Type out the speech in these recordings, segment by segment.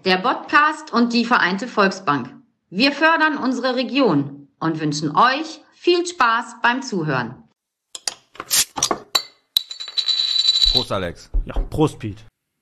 der Podcast und die Vereinte Volksbank. Wir fördern unsere Region und wünschen euch viel Spaß beim Zuhören. Prost, Alex. Ja, Prost, Piet.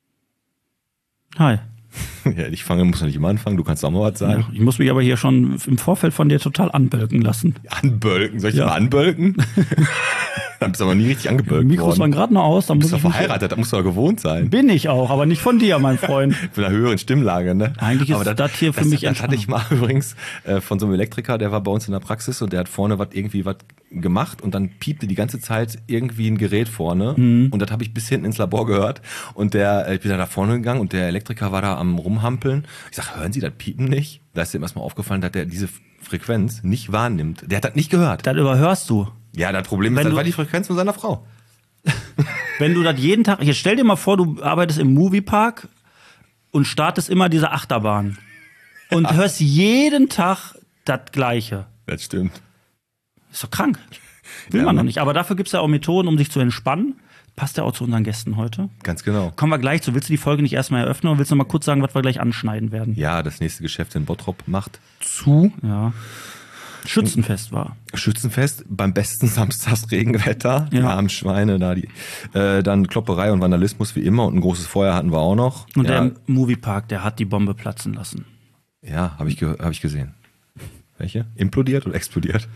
Hi. Ja, muss ja nicht immer anfangen, du kannst auch mal was sagen. Ja, ich muss mich aber hier schon im Vorfeld von dir total anbölken lassen. Anbölken? Soll ich dich mal anbölken? Dann bist du aber nie richtig angebölkt Die Mikros waren gerade noch aus. Du bist doch verheiratet, da musst du doch gewohnt sein. Bin ich auch, aber nicht von dir, mein Freund. Mit einer höheren Stimmlage, ne? Eigentlich ist das hier für mich Das hatte ich mal übrigens von so einem Elektriker, der war bei uns in der Praxis und der hat vorne was gemacht und dann piepte die ganze Zeit irgendwie ein Gerät vorne und das habe ich bis hinten ins Labor gehört und ich bin dann da vorne gegangen und der Elektriker war da am Rumhampeln. Ich sag, hören Sie das Piepen nicht? Da ist ihm erstmal aufgefallen, dass der diese Frequenz nicht wahrnimmt. Der hat das nicht gehört. Das überhörst du. Ja, das Problem ist, das war die Frequenz von seiner Frau. Wenn du das jeden Tag, jetzt stell dir mal vor, du arbeitest im Moviepark und startest immer diese Achterbahn und hörst jeden Tag das Gleiche. Das stimmt. Ist doch krank. Will man noch nicht. Aber dafür gibt es ja auch Methoden, um sich zu entspannen. Passt ja auch zu unseren Gästen heute. Ganz genau. Kommen wir gleich zu. Willst du die Folge nicht erstmal eröffnen oder willst du noch mal kurz sagen, was wir gleich anschneiden werden? Ja, das nächste Geschäft in Bottrop macht zu. Ja. Schützenfest war. Schützenfest beim besten Samstagsregenwetter. Ja. Die armen Schweine da. Dann Klopperei und Vandalismus wie immer und ein großes Feuer hatten wir auch noch. Und der Moviepark, der hat die Bombe platzen lassen. Ja, habe ich gesehen. Welche? Implodiert oder explodiert?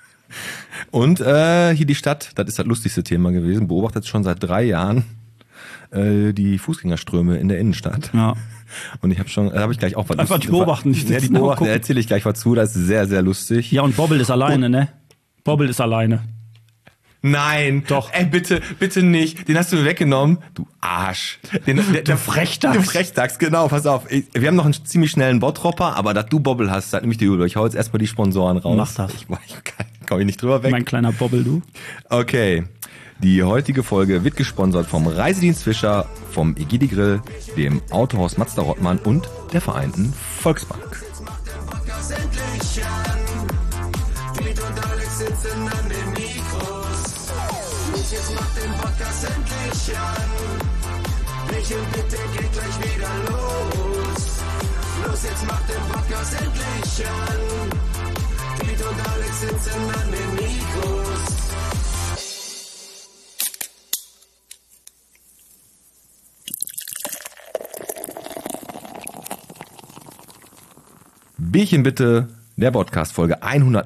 Und hier die Stadt, das ist das lustigste Thema gewesen, beobachtet schon seit 3 Jahren die Fußgängerströme in der Innenstadt. Ja. Und habe ich gleich auch was. Einfach die beobachten. Ja, die beobachten, da erzähle ich gleich was zu, das ist sehr, sehr lustig. Ja, und Bobbel ist alleine, ne? Bobbel ist alleine. Nein. Doch. Ey, bitte nicht. Den hast du mir weggenommen. Du Arsch. Der Frechdachs. Du Frechdachs, genau, pass auf. Wir haben noch einen ziemlich schnellen Bottropper, aber dass du Bobbel hast, sagt nämlich die Judo. Ich hau jetzt erstmal die Sponsoren raus. Mach das. Ich komm nicht drüber weg. Mein kleiner Bobbel, du. Okay. Die heutige Folge wird gesponsert vom Reisedienst Fischer, vom Egidi Grill, dem Autohaus Mazda Rottmann und der Vereinten Volksbank. Jetzt macht den Podcast endlich an. Michi und bitte geht gleich wieder los. Los, jetzt macht den Podcast endlich an. Piet und Alex sitzen an den Mikros. Bierchen bitte. Der Podcast-Folge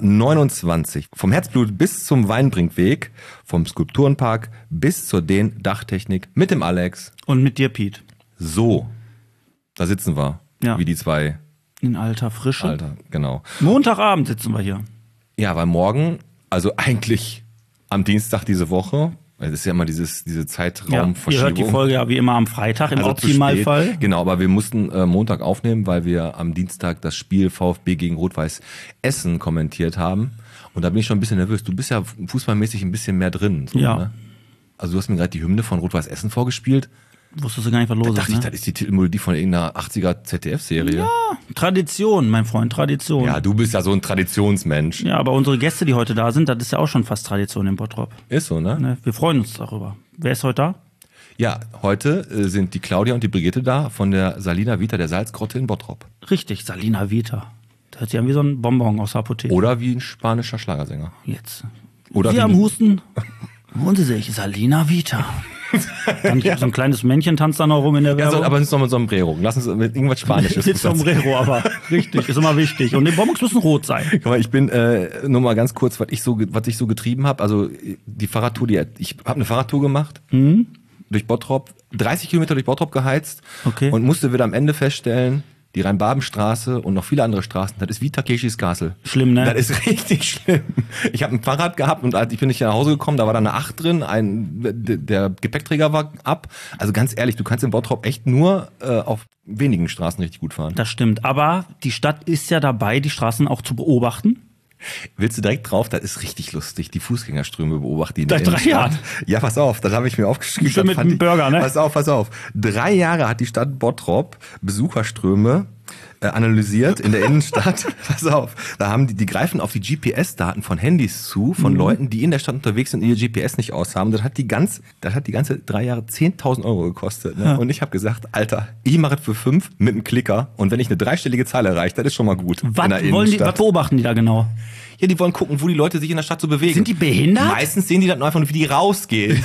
129. Vom Herzblut bis zum Weinbrinkweg, vom Skulpturenpark bis zur Dachtechnik mit dem Alex. Und mit dir, Piet. So, da sitzen wir, wie die zwei. In alter Frische. Alter, genau. Montagabend sitzen wir hier. Ja, weil morgen, also eigentlich am Dienstag diese Woche, es ist ja immer diese Zeitraumverschiebung. Ihr hört die Folge ja wie immer am Freitag im Optimalfall. Genau, aber wir mussten Montag aufnehmen, weil wir am Dienstag das Spiel VfB gegen Rot-Weiß Essen kommentiert haben. Und da bin ich schon ein bisschen nervös. Du bist ja fußballmäßig ein bisschen mehr drin. So, ja. Ne? Also du hast mir gerade die Hymne von Rot-Weiß Essen vorgespielt. Wusstest du gar nicht, was los ist, dachte ich, das ist die Titelmelodie von irgendeiner 80er ZDF-Serie. Ja, Tradition, mein Freund, Tradition. Ja, du bist ja so ein Traditionsmensch. Ja, aber unsere Gäste, die heute da sind, das ist ja auch schon fast Tradition in Bottrop. Ist so, ne? Wir freuen uns darüber. Wer ist heute da? Ja, heute sind die Claudia und die Brigitte da von der Salina Vita, der Salzgrotte in Bottrop. Richtig, Salina Vita. Das hört sich an wie so ein Bonbon aus der Apotheke. Oder wie ein spanischer Schlagersänger. Jetzt. Oder Sie am Husten. Holen Sie sich Salina Vita. Dann so ein kleines Männchen tanzt da noch rum in der Werbung. Ja, aber es ist noch mit Sombrero. Lass uns mit irgendwas Spanisches. Mit Sombrero, aber richtig, ist immer wichtig. Und die Bonbons müssen rot sein. Guck mal, ich bin nur mal ganz kurz, was ich so getrieben habe. Also die Fahrradtour, ich habe eine Fahrradtour gemacht durch Bottrop, 30 Kilometer durch Bottrop geheizt und musste wieder am Ende feststellen, die Rhein-Baben-Straße und noch viele andere Straßen, das ist wie Takeshis Castle. Schlimm, ne? Das ist richtig schlimm. Ich habe ein Fahrrad gehabt und ich bin nicht nach Hause gekommen, da war da eine 8 drin, der Gepäckträger war ab. Also ganz ehrlich, du kannst in Bottrop echt nur auf wenigen Straßen richtig gut fahren. Das stimmt, aber die Stadt ist ja dabei, die Straßen auch zu beobachten. Willst du direkt drauf? Das ist richtig lustig. Die Fußgängerströme beobachten. Seit 3 Jahren? Ja, pass auf, das habe ich mir aufgeschrieben. Schön mit dem Burger, ne? Pass auf. 3 Jahre hat die Stadt Bottrop Besucherströme analysiert in der Innenstadt. Pass auf, da haben die greifen auf die GPS-Daten von Handys zu, von Leuten, die in der Stadt unterwegs sind und ihr GPS nicht aushaben. Das hat die ganze 3 Jahre 10.000 Euro gekostet. Ne? Ja. Und ich habe gesagt, Alter, ich mache es für 5 mit einem Klicker und wenn ich eine 3-stellige Zahl erreiche, das ist schon mal gut. Was beobachten die da genau? Ja, die wollen gucken, wo die Leute sich in der Stadt so bewegen. Sind die behindert? Meistens sehen die dann einfach nur, wie die rausgehen.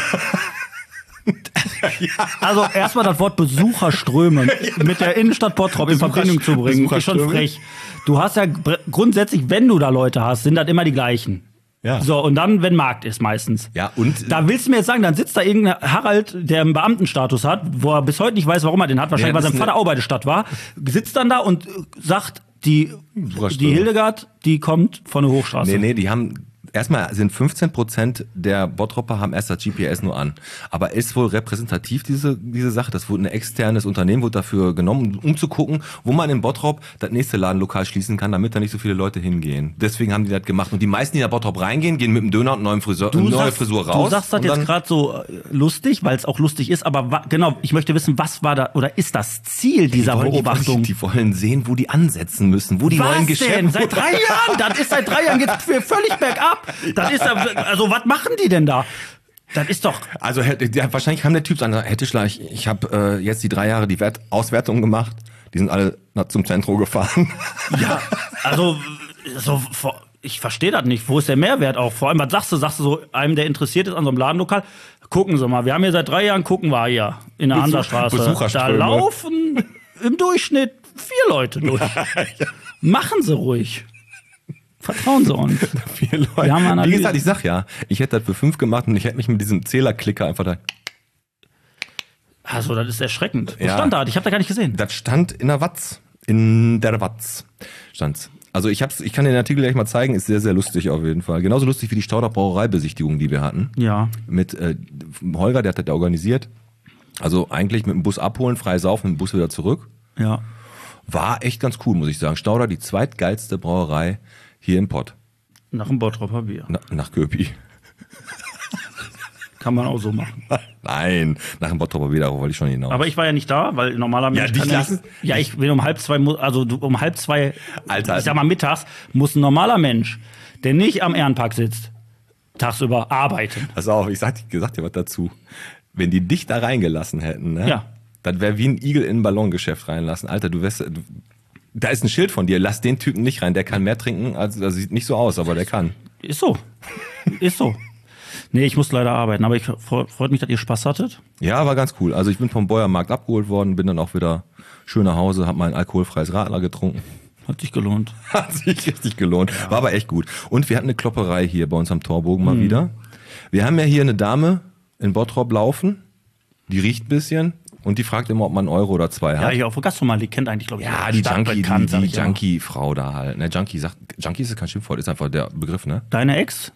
Also erstmal das Wort Besucherströme mit der Innenstadt Bottrop in Verbindung zu bringen, ist schon frech. Du hast ja grundsätzlich, wenn du da Leute hast, sind das immer die gleichen. Ja. So, und dann, wenn Markt ist meistens. Ja, und da willst du mir jetzt sagen, dann sitzt da irgendein Harald, der einen Beamtenstatus hat, wo er bis heute nicht weiß, warum er den hat, wahrscheinlich, weil sein Vater auch bei der Stadt war, sitzt dann da und sagt, die Hildegard, die kommt von der Hochstraße. Nee, die haben... Erstmal sind 15% der Bottropper haben erst das GPS nur an. Aber ist wohl repräsentativ diese Sache? Das wurde ein externes Unternehmen wurde dafür genommen, um zu gucken, wo man in Bottrop das nächste Ladenlokal schließen kann, damit da nicht so viele Leute hingehen. Deswegen haben die das gemacht. Und die meisten, die nach Bottrop reingehen, gehen mit dem Döner und neue Frisur raus. Du sagst das jetzt gerade so lustig, weil es auch lustig ist. Aber genau, ich möchte wissen, was war da oder ist das Ziel dieser Beobachtung? Die wollen sehen, wo die ansetzen müssen, wo die neuen Geschäfte... Denn? Seit 3 Jahren? Das ist seit 3 Jahren jetzt völlig bergab. Das ist also, was machen die denn da? Das ist doch. Also wahrscheinlich kam der Typ an, Herr Tischler, ich habe jetzt die 3 Jahre die Auswertung gemacht. Die sind alle zum Zentrum gefahren. Ja, also ich verstehe das nicht. Wo ist der Mehrwert auch? Vor allem, was sagst du so einem, der interessiert ist an so einem Ladenlokal? Gucken Sie mal, wir haben hier seit 3 Jahren, gucken wir hier in der Anderstraße. Da laufen im Durchschnitt 4 Leute durch. Machen Sie ruhig. Vertrauen Sie uns. 4 Leute. Wir haben Wie gesagt, ich sag ja, ich hätte das für 5 gemacht und ich hätte mich mit diesem Zählerklicker einfach da... Also, das ist erschreckend. Wo stand das? Ich habe da gar nicht gesehen. Das stand in der Watz. In der Watz stand's. Also ich kann den Artikel gleich mal zeigen, ist sehr, sehr lustig auf jeden Fall. Genauso lustig wie die Stauder Brauereibesichtigung, die wir hatten. Ja. Mit Holger, der hat das organisiert. Also eigentlich mit dem Bus abholen, frei saufen, mit dem Bus wieder zurück. Ja. War echt ganz cool, muss ich sagen. Stauder, die zweitgeilste Brauerei hier im Pott. Nach dem Bottropper Bier. Nach Köpi. Kann man auch so machen. Nein, nach dem Bottropper Bier, darauf wollte ich schon hinaus. Aber ich war ja nicht da, weil normaler Mensch ich bin um 1:30, also um 1:30, Alter. Ich sag mal mittags, muss ein normaler Mensch, der nicht am Ehrenpark sitzt, tagsüber arbeiten. Pass auf, ich sag dir was dazu. Wenn die dich da reingelassen hätten, ne? Ja. Das wäre wie ein Igel in ein Ballongeschäft reinlassen. Alter, da ist ein Schild von dir, lass den Typen nicht rein, der kann mehr trinken, also das sieht nicht so aus, aber der kann. Ist so. Nee, ich muss leider arbeiten, aber freut mich, dass ihr Spaß hattet. Ja, war ganz cool. Also ich bin vom Bäuermarkt abgeholt worden, bin dann auch wieder schön nach Hause, hab mein alkoholfreies Radler getrunken. Hat sich gelohnt. Hat sich richtig gelohnt. Ja. War aber echt gut. Und wir hatten eine Klopperei hier bei uns am Torbogen mal wieder. Wir haben ja hier eine Dame in Bottrop laufen, die riecht ein bisschen. Und die fragt immer, ob man 1 Euro oder 2 hat. Ja, hier auf der Gastronomie, die kennt eigentlich, glaube ich, ja, die Junkie-Frau da halt. Ne, Junkie ist kein Schimpfwort, ist einfach der Begriff, ne? Deine Ex?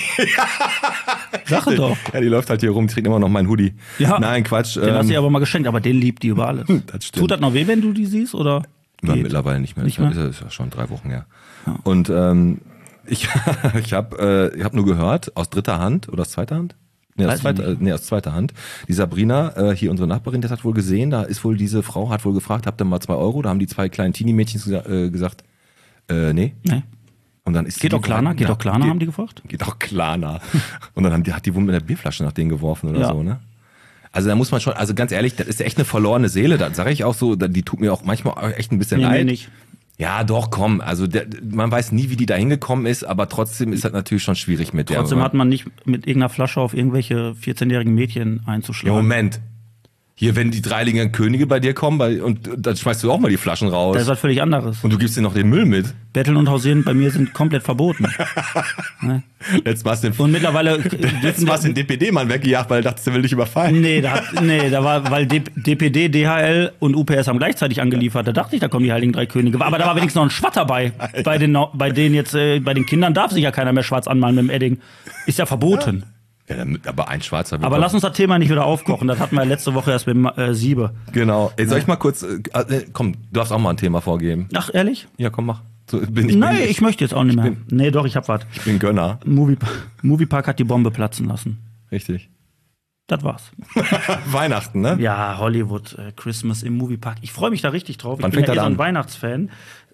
Sag doch. Ja, die läuft halt hier rum, trägt immer noch meinen Hoodie. Ja. Nein, Quatsch. Den hast du ihr aber mal geschenkt, aber den liebt die über alles. Das stimmt. Tut das noch weh, wenn du die siehst, oder? Ja, mittlerweile nicht mehr. Das ist ja schon 3 Wochen her. Ja. Und ich hab nur gehört, aus dritter Hand oder aus zweiter Hand? Aus zweiter Hand. Die Sabrina, hier unsere Nachbarin, das hat wohl gesehen, da ist wohl diese Frau, hat wohl gefragt, habt ihr mal 2 Euro? Da haben die 2 kleinen Teenie-Mädchen gesagt, nee. Und dann ist geht doch Klarna, haben die gefragt? Geht auch Klarna. Und dann hat die wohl mit der Bierflasche nach denen geworfen oder so, ne? Also da muss man schon, also ganz ehrlich, das ist echt eine verlorene Seele, da sage ich auch so, die tut mir auch manchmal echt ein bisschen leid. Nee, nicht. Ja, doch, komm. Also man weiß nie, wie die da hingekommen ist, aber trotzdem ist das natürlich schon schwierig mit der. Trotzdem hat man nicht mit irgendeiner Flasche auf irgendwelche 14-jährigen Mädchen einzuschlagen. Ja, Moment. Hier, wenn die dreiligen Könige bei dir kommen, und dann schmeißt du auch mal die Flaschen raus. Das ist was völlig anderes. Und du gibst dir noch den Müll mit. Betteln und Hausieren bei mir sind komplett verboten. Ne? Jetzt warst du und mittlerweile den DPD-Mann weggejagt, weil er dachte, der will dich überfallen. Nee, da war, weil DPD, DHL und UPS haben gleichzeitig angeliefert. Da dachte ich, da kommen die Heiligen 3 Könige. Aber da war wenigstens noch ein Schwatt dabei. Bei den Kindern darf sich ja keiner mehr schwarz anmalen mit dem Edding. Ist ja verboten. Ja, aber ein Schwarzer. Aber lass uns das Thema nicht wieder aufkochen. Das hatten wir letzte Woche erst mit Siebe. Genau. Soll ich mal kurz, komm, du darfst auch mal ein Thema vorgeben. Ach, ehrlich? Ja, komm, mach. So, ich möchte jetzt auch nicht mehr. Nee, doch, ich hab was. Ich bin Gönner. Moviepark hat die Bombe platzen lassen. Richtig. Das war's. Weihnachten, ne? Ja, Hollywood, Christmas im Moviepark. Ich freue mich da richtig drauf. Wann Ich bin fängt ja das so ein an? Weihnachtsfan.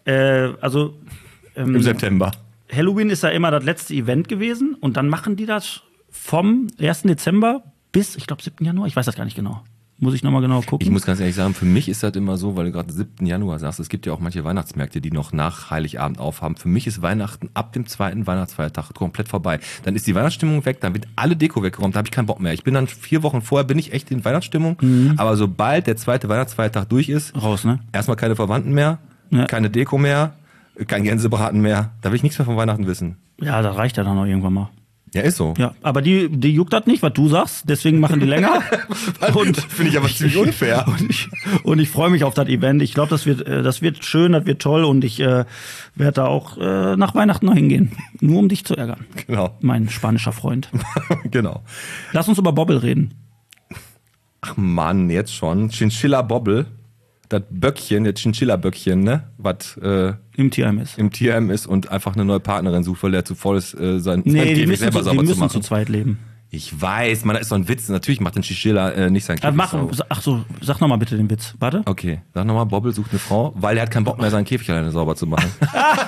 Im September. Halloween ist ja immer das letzte Event gewesen. Und dann machen die das vom 1. Dezember bis, ich glaube, 7. Januar. Ich weiß das gar nicht genau. Muss ich nochmal genau gucken. Ich muss ganz ehrlich sagen, für mich ist das immer so, weil du gerade 7. Januar sagst, es gibt ja auch manche Weihnachtsmärkte, die noch nach Heiligabend aufhaben. Für mich ist Weihnachten ab dem 2. Weihnachtsfeiertag komplett vorbei. Dann ist die Weihnachtsstimmung weg, dann wird alle Deko weggeräumt, da habe ich keinen Bock mehr. Ich bin dann 4 Wochen vorher, bin ich echt in Weihnachtsstimmung, aber sobald der 2. Weihnachtsfeiertag durch ist, Raus, ne? erstmal keine Verwandten mehr, Ja. keine Deko mehr, kein Gänsebraten mehr, da will ich nichts mehr von Weihnachten wissen. Ja, das reicht ja dann noch irgendwann mal. Ja, ist so. Ja, aber die juckt das nicht, was du sagst, deswegen machen die länger. Und Finde ich aber ziemlich unfair. Und ich freue mich auf das Event. Ich glaube, das wird schön, das wird toll und ich werde da auch nach Weihnachten noch hingehen. Nur um dich zu ärgern. Genau. Mein spanischer Freund. Genau. Lass uns über Bobble reden. Ach Mann, jetzt schon. Chinchilla Bobble. Das Böckchen, der Chinchilla-Böckchen, ne? Was Im Tierheim ist. im Tierheim ist und einfach eine neue Partnerin sucht, weil er zu voll ist, sein Nee, die Käfig müssen, selber die sauber zu müssen machen. zu zweit leben. Ich weiß, man, das ist so ein Witz. Natürlich macht ein Chinchilla nicht sein Käfig sauber. Sag nochmal bitte den Witz. Warte. Okay, sag nochmal, Bobble sucht eine Frau, weil er hat keinen Bock mehr, seinen Käfig alleine sauber zu machen.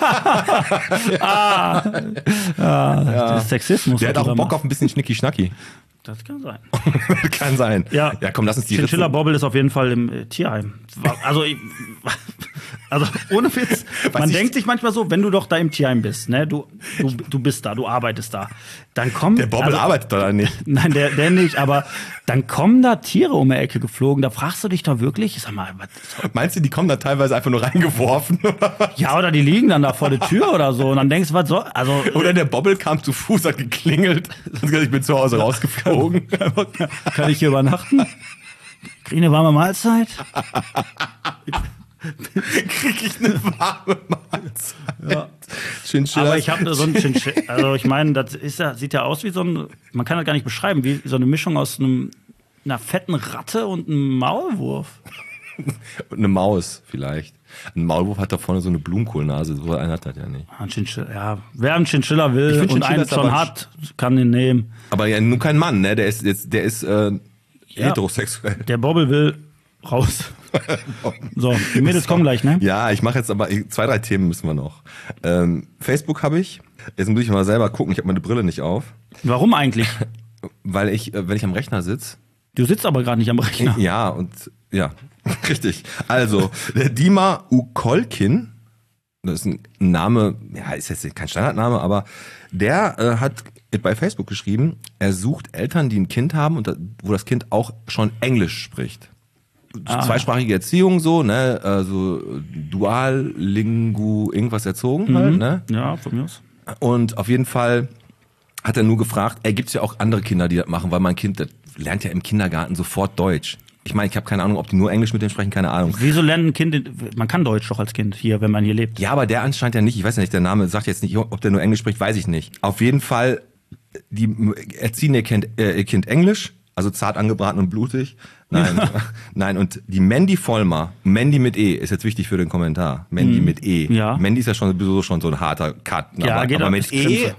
Das ist Sexismus. Der hat was du auch da Bock auf ein bisschen Schnicki-Schnacki. Das kann sein. Kann sein. Ja, Komm, lass uns die Chinchilla Ritze. Bobble ist auf jeden Fall im Tierheim. Also ohne Witz. Man denkt sich manchmal so, wenn du doch da im Tierheim bist, ne, du bist da, du arbeitest da, dann kommt Der Bobble arbeitet da nicht. Nein, der nicht, aber dann kommen da Tiere um die Ecke geflogen. Da fragst du dich doch wirklich, sag mal, was, Meinst du, die kommen da teilweise einfach nur reingeworfen? ja, oder die liegen dann da vor der Tür oder so und dann denkst du, was soll, also Oder der Bobble kam zu Fuß, hat geklingelt. Ich bin zu Hause rausgeflogen. kann ich hier übernachten? Krieg ich eine warme Mahlzeit? Krieg ich eine warme Mahlzeit. Ja. Chinchilla. Aber ich habe so ein Chinchilla, also ich meine, das ist ja, sieht ja aus wie so ein, man kann das gar nicht beschreiben, wie so eine Mischung aus einer fetten Ratte und einem Maulwurf. Und eine Maus vielleicht. Ein Maulwurf hat da vorne so eine Blumenkohlnase, so einer hat das ja nicht. Ein Chinchilla, ja. Wer einen Chinchilla will Ich find und einen Chinchillas schon aber hat, kann den nehmen. Aber ja, nun kein Mann, ne? Der ist Ja. heterosexuell. Der Bobble will raus. So, die Mädels kommen gleich, ne? Ja, ich mache jetzt aber 2, 3 Themen müssen wir noch. Facebook habe ich. Jetzt muss ich mal selber gucken. Ich habe meine Brille nicht auf, Warum eigentlich? weil ich, wenn ich am Rechner sitze. Du sitzt aber gerade nicht am Rechner. Ja, und ja, richtig. Also, der Dima Ukolkin, das ist ein Name, ja, ist jetzt kein Standardname, aber der hat bei Facebook geschrieben, er sucht Eltern, die ein Kind haben und wo das Kind auch schon Englisch spricht. Zweisprachige Erziehung so, ne, also Duallingu, irgendwas erzogen halt, ne? Ja, von mir aus. Und auf jeden Fall hat er nur gefragt, gibt's ja auch andere Kinder, die das machen, weil mein Kind, das lernt ja im Kindergarten sofort Deutsch. Ich meine, ich habe keine Ahnung, ob die nur Englisch mit dem sprechen, keine Ahnung. Wieso lernen ein Kind, man kann Deutsch doch als Kind hier, wenn man hier lebt. Ja, aber der anscheinend ja nicht. Ich weiß ja nicht, der Name sagt jetzt nicht, ob der nur Englisch spricht, weiß ich nicht. Auf jeden Fall, die erziehen ihr Kind Englisch, also zart angebraten und blutig. Nein, nein. Und die Mandy Vollmer, Mandy mit E, ist jetzt wichtig für den Kommentar. Mandy mit E. Ja. Mandy ist ja sowieso schon so ein harter Cut. Ja, geht aber auch, mit ist E, Krimse.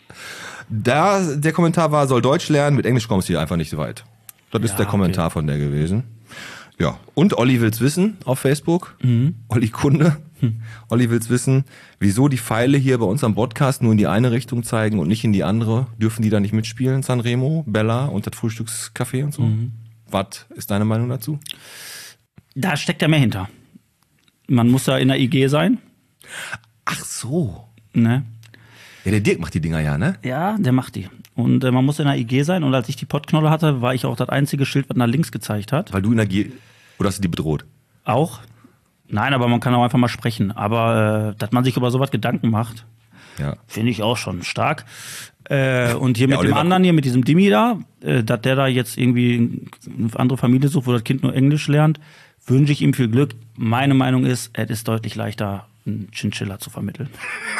der Kommentar war, soll Deutsch lernen, mit Englisch kommst du hier einfach nicht so weit. Das ist Ja, der Kommentar von der gewesen. Ja, und Olli will's wissen auf Facebook. Olli Kunde. Olli will's wissen, wieso die Pfeile hier bei uns am Podcast nur in die eine Richtung zeigen und nicht in die andere. Dürfen die da nicht mitspielen, Sanremo, Bella und das Frühstückscafé und so? Was ist deine Meinung dazu? Da steckt ja mehr hinter. Man muss ja in der IG sein. Ach so. Ne? Ja, der Dirk macht die Dinger ja, ne? Ja, der macht die. Und man muss in der IG sein. Und als ich die Pottknolle hatte, war ich auch das einzige Schild, was nach links gezeigt hat. Weil du in der oder hast du die bedroht? Auch. Nein, aber man kann auch einfach mal sprechen. Aber dass man sich über sowas Gedanken macht, Ja. finde ich auch schon stark. Und hier mit dem Oliver, anderen, hier mit diesem Dimi da, dass der da jetzt irgendwie eine andere Familie sucht, wo das Kind nur Englisch lernt, wünsche ich ihm viel Glück. Meine Meinung ist, es ist deutlich leichter, einen Chinchilla zu vermitteln.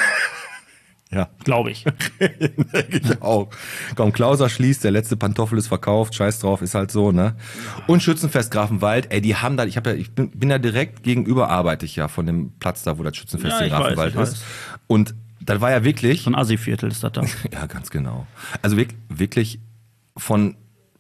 Ja. Glaube ich. Ich auch. Komm, Klauser schließt, der letzte Pantoffel ist verkauft, scheiß drauf, ist halt so, ne? Und Schützenfest Grafenwald, die haben da, ich bin ja direkt gegenüber, arbeite ich ja von dem Platz da, wo das Schützenfest Ja, in ich weiß, Grafenwald ich ist. weiß. Und das war ja wirklich, So ein Assi-Viertel ist das da. ja, ganz genau. Also wirklich von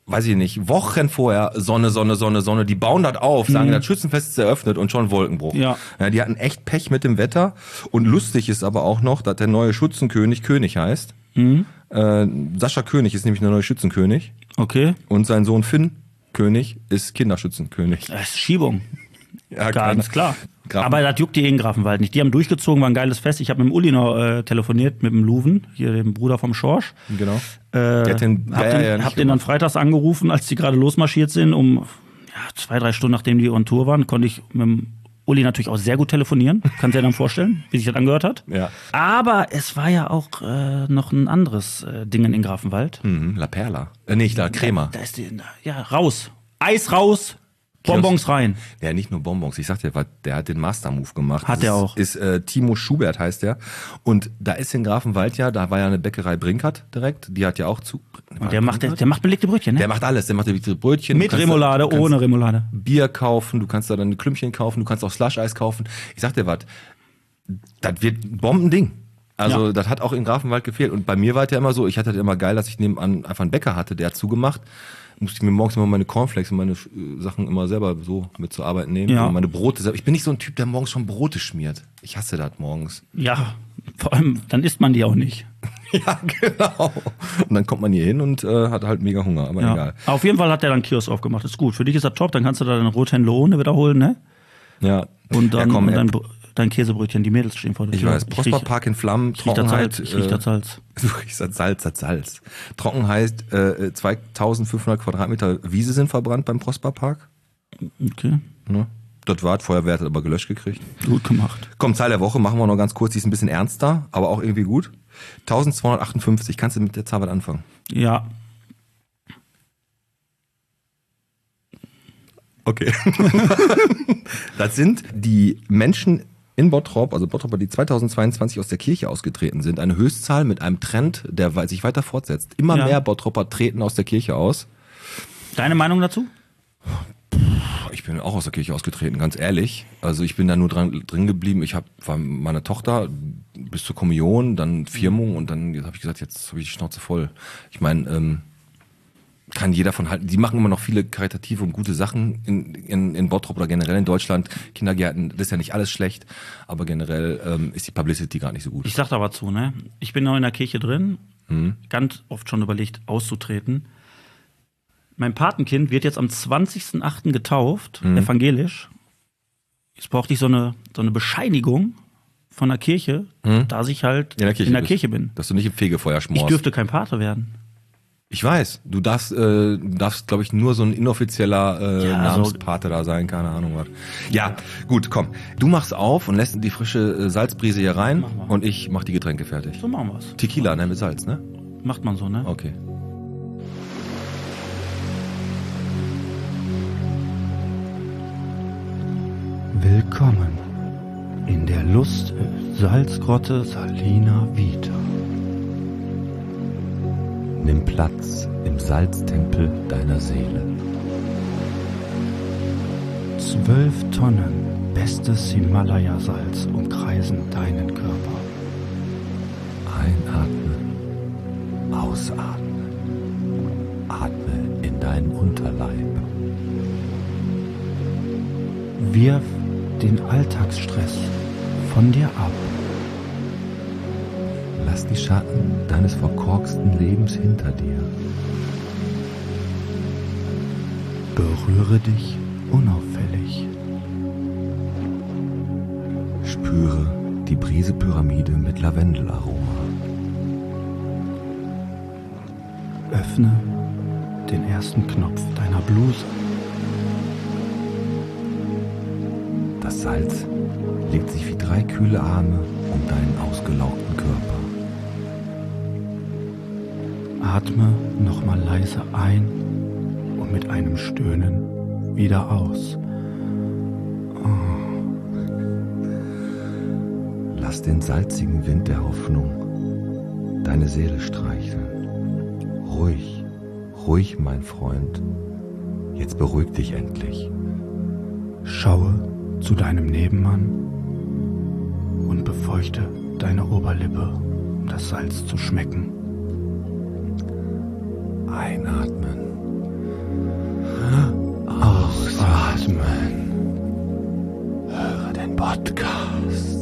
weiß ich nicht, Wochen vorher Sonne, die bauen das auf, sagen, das Schützenfest ist eröffnet und schon Wolkenbruch. Ja. Die hatten echt Pech mit dem Wetter und lustig ist aber auch noch, dass der neue Schützenkönig König heißt. Sascha König ist nämlich der neue Schützenkönig Okay. und sein Sohn Finn König ist Kinderschützenkönig. Das ist Schiebung. Ja, Ganz klar. Grafen- Aber das juckt die in Grafenwald nicht. Die haben durchgezogen, war ein geiles Fest. Ich habe mit dem Uli noch telefoniert, mit dem Luven, hier dem Bruder vom Schorsch. Genau. Der hat den Bayer Hab den dann freitags angerufen, als die gerade losmarschiert sind, um 2-3 Stunden nachdem die on Tour waren, konnte ich mit dem Uli natürlich auch sehr gut telefonieren. Kannst du dir dann vorstellen, wie sich das angehört hat. Ja. Aber es war ja auch noch ein anderes Ding in Grafenwald. La Perla. Nicht da, Crema. Da ist die, raus. Eis raus, Bonbons rein. Ja, nicht nur Bonbons. Ich sag dir, der hat den Master-Move gemacht. Hat er auch. Ist Timo Schubert heißt der. Und da ist in Grafenwald da war ja eine Bäckerei Brinkert direkt. Die hat ja auch zu. Und der macht belegte Brötchen, ne? Der macht alles. Der macht belegte Brötchen. Mit Du kannst Remoulade, du kannst ohne Remoulade. Bier kaufen, du kannst da dann Klümpchen kaufen, du kannst auch Slush-Eis kaufen. Ich sag dir was, das wird ein Bombending. Also das hat auch in Grafenwald gefehlt. Und bei mir war es ja immer so, ich hatte das immer geil, dass ich nebenan einfach einen Bäcker hatte, der hat zugemacht. Musste ich mir morgens immer meine Cornflakes und meine Sachen immer selber so mit zur Arbeit nehmen. Ja. Und meine Brote selber. Ich bin nicht so ein Typ, der morgens schon Brote schmiert. Ich hasse das morgens. Ja, vor allem, dann isst man die auch nicht. Ja, genau. Und dann kommt man hier hin und hat halt mega Hunger, aber Ja. egal. Auf jeden Fall hat der dann Kiosk aufgemacht. Ist gut. Für dich ist das top. Dann kannst du da deine Rothenlohne wiederholen, ne? Ja. Und dann ja, komm, dein Käsebrötchen. Die Mädels stehen vor der ich Tür. weiß, Prosperpark in Flammen, Ich riech das Trockenheit. Salz. Ich riech das Salz. Du riechst das Salz. Trocken heißt, 2500 Quadratmeter Wiese sind verbrannt beim Prosperpark. Okay. Ne? Das war, Feuerwehr hat aber gelöscht gekriegt. Gut gemacht. Komm, Zahl der Woche machen wir noch ganz kurz, die ist ein bisschen ernster, aber auch irgendwie gut. 1258, kannst du mit der Zahl was anfangen? Ja. Okay. Das sind die Menschen in Bottrop, also Bottroper, die 2022 aus der Kirche ausgetreten sind. Eine Höchstzahl mit einem Trend, der sich weiter fortsetzt. Immer mehr Bottroper treten aus der Kirche aus. Deine Meinung dazu? Ich bin auch aus der Kirche ausgetreten, ganz ehrlich. Also ich bin da nur drin geblieben. War mit meiner Tochter bis zur Kommunion, dann Firmung und dann habe ich gesagt, jetzt habe ich die Schnauze voll. Ich meine, kann jeder von halten. Die machen immer noch viele karitative und gute Sachen in Bottrop oder generell in Deutschland. Kindergärten, das ist ja nicht alles schlecht, aber generell ist die Publicity gar nicht so gut. Ich sag da was zu, ne? Ich bin noch in der Kirche drin, ganz oft schon überlegt, auszutreten. Mein Patenkind wird jetzt am 20.08. getauft, evangelisch. Jetzt brauchte ich so eine Bescheinigung von der Kirche, da ich halt in der Kirche bin. Dass du nicht im Fegefeuer schmorst. Ich dürfte kein Pate werden. Ich weiß, du darfst glaube ich, nur so ein inoffizieller Namenspate da sein, keine Ahnung was. Ja, gut, komm. Du machst auf und lässt die frische Salzbrise hier rein und ich mach die Getränke fertig. So machen wir's. Tequila, ne, mit Salz, ne? Macht man so, ne? Okay. Willkommen in der Lust-Salzgrotte Salina Vita. Nimm Platz im Salztempel deiner Seele. 12 Tonnen bestes Himalaya-Salz umkreisen deinen Körper. Einatmen, ausatmen. Atme in deinen Unterleib. Wirf den Alltagsstress von dir ab. Lass die Schatten deines verkorksten Lebens hinter dir. Berühre dich unauffällig. Spüre die Brise-Pyramide mit Lavendelaroma. Öffne den ersten Knopf deiner Bluse. Das Salz legt sich wie 3 kühle Arme um deinen ausgelaugten Körper. Atme nochmal leise ein und mit einem Stöhnen wieder aus. Lass den salzigen Wind der Hoffnung deine Seele streicheln. Ruhig, ruhig, mein Freund. Jetzt beruhig dich endlich. Schaue zu deinem Nebenmann und befeuchte deine Oberlippe, um das Salz zu schmecken. Einatmen, Gentlemen, höre den Podcast.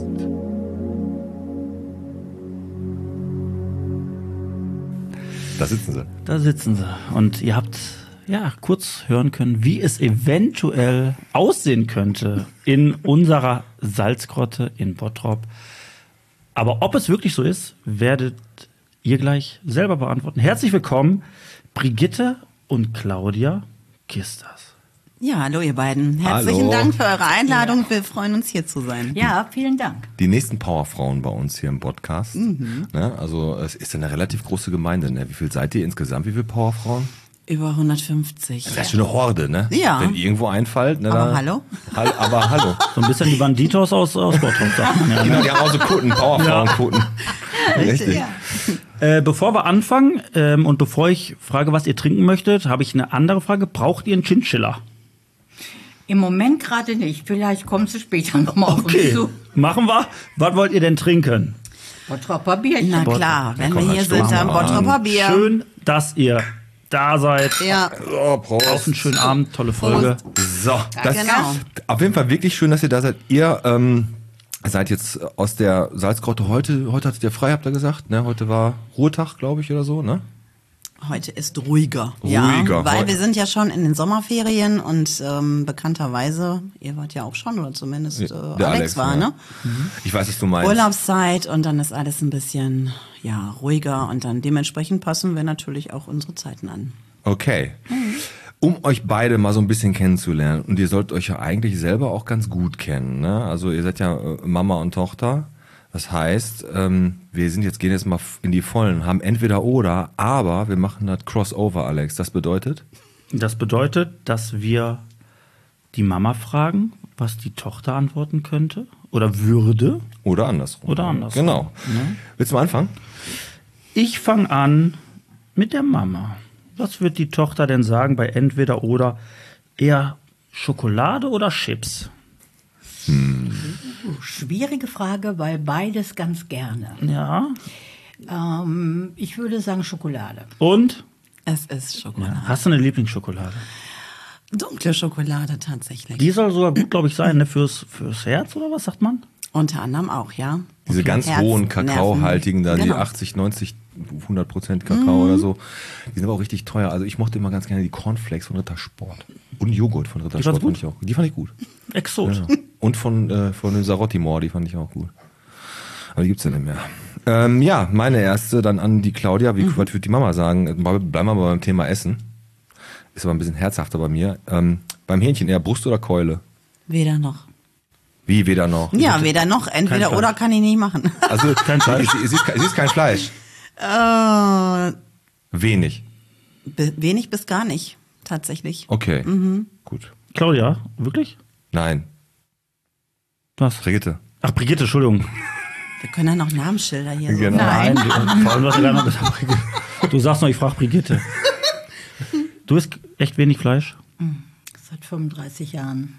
Da sitzen sie. Da sitzen sie. Und ihr habt kurz hören können, wie es eventuell aussehen könnte in unserer Salzgrotte in Bottrop. Aber ob es wirklich so ist, werdet ihr gleich selber beantworten. Herzlich willkommen, Brigitte und Claudia Kistas. Ja, hallo ihr beiden. Herzlichen Dank für eure Einladung. Wir freuen uns, hier zu sein. Ja, vielen Dank. Die nächsten Powerfrauen bei uns hier im Podcast. Ne? Also es ist eine relativ große Gemeinde. Ne? Wie viel seid ihr insgesamt? Wie viele Powerfrauen? Über 150. Das ist schon eine Horde, ne? Ja. Wenn irgendwo einfällt. Ne, Aber hallo? Aber hallo. So ein bisschen die Banditos aus Bottrop, sagt man ja. Genau, die haben auch so Kutten, Powerfrauen-Kutten. Richtig. Ja. Bevor wir anfangen und bevor ich frage, was ihr trinken möchtet, habe ich eine andere Frage. Braucht ihr einen Chinchilla? Im Moment gerade nicht. Vielleicht kommst du später nochmal auf uns zu. Machen wir. Was wollt ihr denn trinken? Bottroper Bierchen. Na klar, wenn komm, wir dann hier sind, stoßen wir dann mal Bottroper Bier. Schön, dass ihr da seid. Ja, Oh, Prost. Auf einen schönen Abend, tolle Folge. So, das genau. auf jeden Fall wirklich schön, dass ihr da seid. Ihr seid jetzt aus der Salzgrotte. Heute hattet ihr frei, habt ihr gesagt. Ne? Heute war Ruhetag, glaube ich, oder so, ne? heute ist ruhiger. Ruhiger. Ja, weil wir sind ja schon in den Sommerferien und bekannterweise, ihr wart ja auch schon, oder zumindest Der Alex war, ja. ne? Ich weiß, was du meinst. Urlaubszeit und dann ist alles ein bisschen ruhiger und dann dementsprechend passen wir natürlich auch unsere Zeiten an. Okay. Um euch beide mal so ein bisschen kennenzulernen, und ihr sollt euch ja eigentlich selber auch ganz gut kennen, ne? Also ihr seid ja Mama und Tochter. Das heißt, wir gehen jetzt mal in die Vollen, haben entweder oder, aber wir machen das Crossover, Alex. Das bedeutet? Das bedeutet, dass wir die Mama fragen, was die Tochter antworten könnte oder würde. Oder andersrum. Oder andersrum. Genau. Ne? Willst du mal anfangen? Ich fange an mit der Mama. Was wird die Tochter denn sagen bei entweder oder? Eher Schokolade oder Chips? Schwierige Frage, weil beides ganz gerne. Ja. Ich würde sagen Schokolade. Und? Es ist Schokolade. Hast du eine Lieblingsschokolade? Dunkle Schokolade tatsächlich. Die soll sogar gut, glaube ich, sein, ne? Fürs Herz oder was sagt man? Unter anderem auch, ja. Diese ganz Herz, hohen Kakaohaltigen da, Nerven. die 80, 90, 100% Kakao oder so. Die sind aber auch richtig teuer. Also ich mochte immer ganz gerne die Cornflakes von Rittersport. Und Joghurt von Rittersport fandst fand ich auch. Die fand ich gut. Exot. Ja. Und von dem Sarotti-Moor, die fand ich auch gut. Aber die gibt's ja nicht mehr. Ja, meine erste dann an die Claudia. Was würde die Mama sagen? Bleiben wir mal beim Thema Essen. Ist aber ein bisschen herzhafter bei mir. Beim Hähnchen eher Brust oder Keule? Weder noch. Wie, weder noch? Ja, weder noch. Entweder Fleisch. oder kann ich nicht machen. Also, Kein Fleisch. Sie ist kein Fleisch. Wenig. Wenig bis gar nicht, tatsächlich. Okay, gut. Claudia, wirklich? Nein, Was? Brigitte. Ach, Brigitte, Entschuldigung. Wir können ja noch Namensschilder hier so. Genau. Nein. Vor allem, was du gerade noch gesagt hast, Brigitte. Du sagst noch, ich frage Brigitte. Du isst echt wenig Fleisch? Seit 35 Jahren.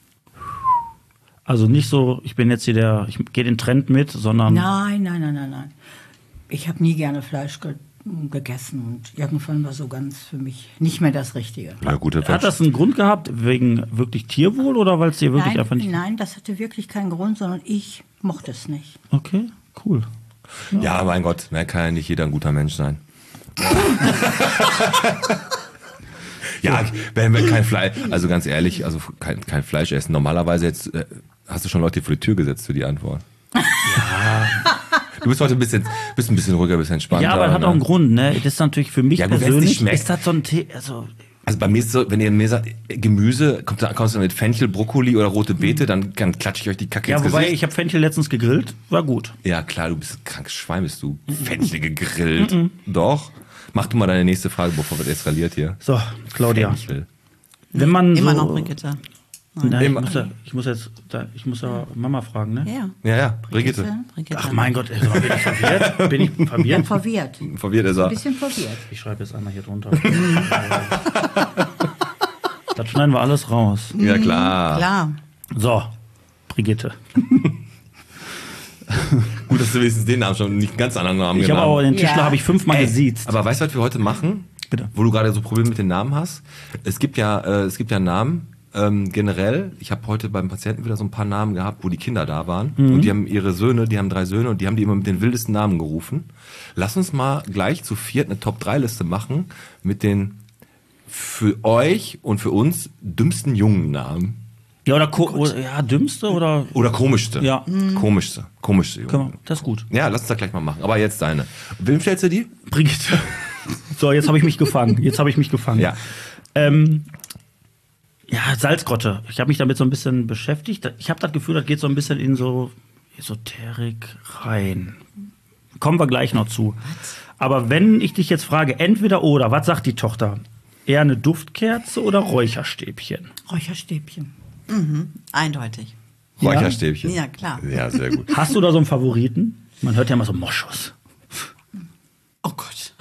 Also nicht so, ich bin jetzt hier ich gehe den Trend mit, sondern Nein. Ich habe nie gerne Fleisch gegessen und irgendwann war so ganz für mich nicht mehr das Richtige. Ja, gut, hat das einen Grund gehabt, wegen wirklich Tierwohl oder weil es dir wirklich einfach nicht... Nein, das hatte wirklich keinen Grund, sondern ich mochte es nicht. Okay, cool. Ja, mein Gott, ne, kann ja nicht jeder ein guter Mensch sein. Ja, wenn wir kein Fleisch, also ganz ehrlich, also kein Fleisch essen. Normalerweise jetzt hast du schon Leute vor die Tür gesetzt für die Antwort. Ja. Du bist heute ein bisschen ruhiger, ein bisschen entspannter. Ja, aber das hat auch einen Grund, ne? Das ist natürlich für mich Ja, gut, wenn's nicht persönlich, schmeckt. ist das so ein Also bei mir ist so, wenn ihr mir sagt, Gemüse, kommst du mit Fenchel, Brokkoli oder rote Beete, dann klatsche ich euch die Kacke ins wobei Gesicht. ich habe Fenchel letztens gegrillt, war gut. Ja, klar, du bist ein krankes Schwein, bist du. Fenchel gegrillt. Doch. Mach du mal deine nächste Frage, bevor das eskaliert hier. So, Claudia. Fenchel. Wenn man Immer so, noch Brigitte. Nein, ich muss ja Mama fragen, ne? Ja, Ja, Brigitte. Brigitte. Ach mein Gott, ey, bin ich verwirrt? Bin ich verwirrt? Verwirrt. Verwirrt ist er. Ein bisschen verwirrt. Ich schreibe jetzt einmal hier drunter. Das schneiden wir alles raus. Ja, klar. Klar. So, Brigitte. Gut, dass du wenigstens den Namen schon nicht einen ganz anderen Namen Ich habe genannt. aber den Tischler Ja. habe ich 5-mal Ey, gesiezt. aber weißt du, was wir heute machen? Bitte. Wo du gerade so Probleme mit den Namen hast? Es gibt ja Namen, generell, ich habe heute beim Patienten wieder so ein paar Namen gehabt, wo die Kinder da waren. Und die haben ihre Söhne, die haben 3 Söhne und die haben die immer mit den wildesten Namen gerufen. Lass uns mal gleich zu viert eine Top-3-Liste machen mit den für euch und für uns dümmsten jungen Namen. Ja, oder dümmste oder. Oder komischste. Ja. Komischste Junge. Das ist gut. Ja, lass uns das gleich mal machen. Aber jetzt deine. Wem stellst du die? Brigitte. So, jetzt habe ich mich gefangen. Ja. Ja, Salzgrotte. Ich habe mich damit so ein bisschen beschäftigt. Ich habe das Gefühl, das geht so ein bisschen in so Esoterik rein. Kommen wir gleich noch zu. Aber wenn ich dich jetzt frage, entweder oder, was sagt die Tochter? Eher eine Duftkerze oder Räucherstäbchen? Räucherstäbchen. Eindeutig. Räucherstäbchen. Ja, klar. Ja, sehr gut. Hast du da so einen Favoriten? Man hört ja immer so Moschus. Oh Gott.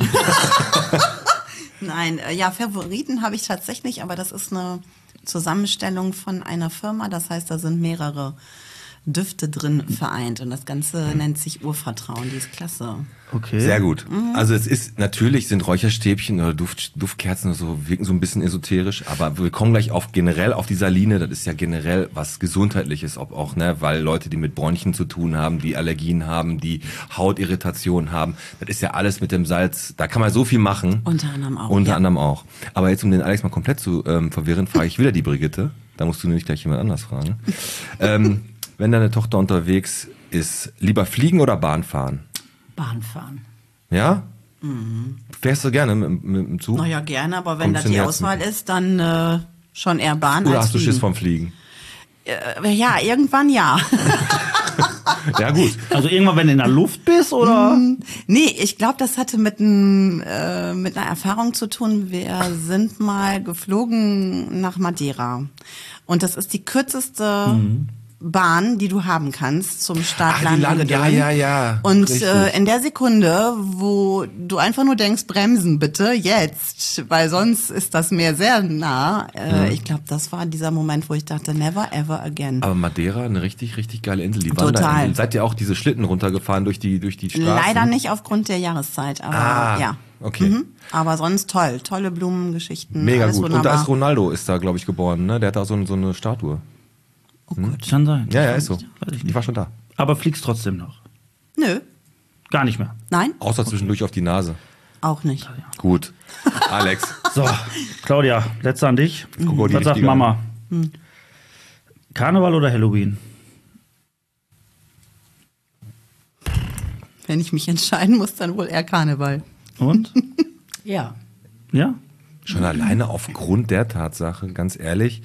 Nein, ja, Favoriten habe ich tatsächlich, aber das ist eine Zusammenstellung von einer Firma. Das heißt, da sind mehrere Düfte drin vereint und das Ganze nennt sich Urvertrauen. Die ist klasse. Okay. Sehr gut. Also es ist, natürlich sind Räucherstäbchen oder Duftkerzen so, wirken so ein bisschen esoterisch, aber wir kommen gleich generell auf die Saline, das ist ja generell was Gesundheitliches, ob auch, ne, weil Leute, die mit Bronchien zu tun haben, die Allergien haben, die Hautirritationen haben, das ist ja alles mit dem Salz, da kann man so viel machen. Unter anderem auch. Unter anderem auch. Aber jetzt, um den Alex mal komplett zu verwirren, frage ich wieder die Brigitte, da musst du nämlich gleich jemand anders fragen. Wenn deine Tochter unterwegs ist, lieber fliegen oder Bahn fahren? Bahn fahren. Ja? Fährst du gerne mit dem Zug? Naja, gerne, aber wenn Kommst das du die näher Auswahl ist, dann schon eher Bahn Oder als hast du Fliegen. Schiss vom Fliegen? Ja, irgendwann ja. Ja, gut. Also irgendwann, wenn du in der Luft bist, oder? Nee, ich glaube, das hatte mit einer Erfahrung zu tun. Wir sind mal geflogen nach Madeira. Und das ist die kürzeste Bahn, die du haben kannst zum Start, Landen, ja. Und Richtig. in der Sekunde, wo du einfach nur denkst, bremsen bitte, jetzt, weil sonst ist das Meer sehr nah. Ich glaube, das war dieser Moment, wo ich dachte, never ever again. Aber Madeira, eine richtig, richtig geile Insel. Die Total. Wanderinsel. Seid ihr auch diese Schlitten runtergefahren durch die Straßen? Leider nicht aufgrund der Jahreszeit, aber ja. Okay. Aber sonst toll. Tolle Blumengeschichten. Mega alles gut. wunderbar. Und da ist Ronaldo, ist da, glaube ich, geboren, ne? Der hat da so eine Statue. Oh Gott. Kann sein. Ja, ist so. Weiß ich nicht. Ich war schon da. Aber fliegst trotzdem noch. Nö. Gar nicht mehr. Nein? Außer zwischendurch auf die Nase. Auch nicht. Gut. Alex. So, Claudia, letzter an dich. Guck, die Was sagt richtige Mama? Karneval oder Halloween? Wenn ich mich entscheiden muss, dann wohl eher Karneval. Und? Ja. Ja? Schon alleine aufgrund der Tatsache, ganz ehrlich,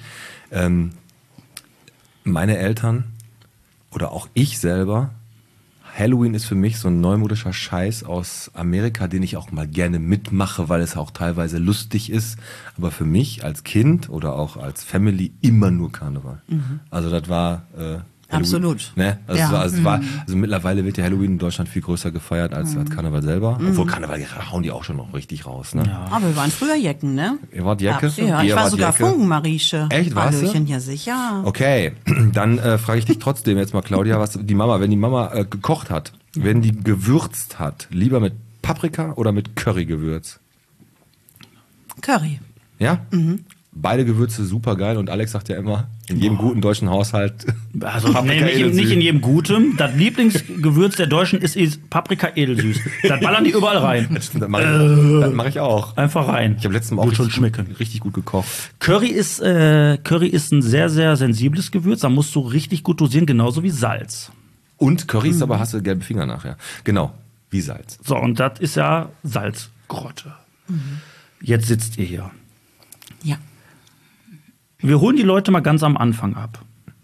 meine Eltern oder auch ich selber, Halloween ist für mich so ein neumodischer Scheiß aus Amerika, den ich auch mal gerne mitmache, weil es auch teilweise lustig ist. Aber für mich als Kind oder auch als Family immer nur Karneval. Also das war Halloween, Absolut. ne? Also, Ja. es war, also mittlerweile wird ja Halloween in Deutschland viel größer gefeiert als Karneval selber. Obwohl Karneval hauen die auch schon noch richtig raus. Ne? Ja. Aber wir waren früher Jecken, ne? Ihr wart Jacke? Ja, ich Ihr war wart sogar Jacke? Funkenmarieche. Echt, warst du? Hallöchen, ja sicher. Okay, dann frage ich dich trotzdem jetzt mal, Claudia, was die Mama, wenn die Mama gekocht hat, wenn die gewürzt hat, lieber mit Paprika oder mit Currygewürz? Curry. Ja? Beide Gewürze super geil und Alex sagt ja immer, in jedem guten deutschen Haushalt Also Paprika nicht edelsüß. in jedem Guten. Das Lieblingsgewürz der Deutschen ist Paprika edelsüß. Das ballern die überall rein. Das mach ich auch. Einfach rein. Ich habe letztes Mal auch Wird schon richtig, schmecken. richtig gut gekocht. Curry ist ein sehr, sehr sensibles Gewürz. Da musst du richtig gut dosieren, genauso wie Salz. Und Curry ist aber, hast du gelbe Finger nachher. Genau, wie Salz. So, und das ist ja Salzgrotte. Jetzt sitzt ihr hier. Ja. Wir holen die Leute mal ganz am Anfang ab.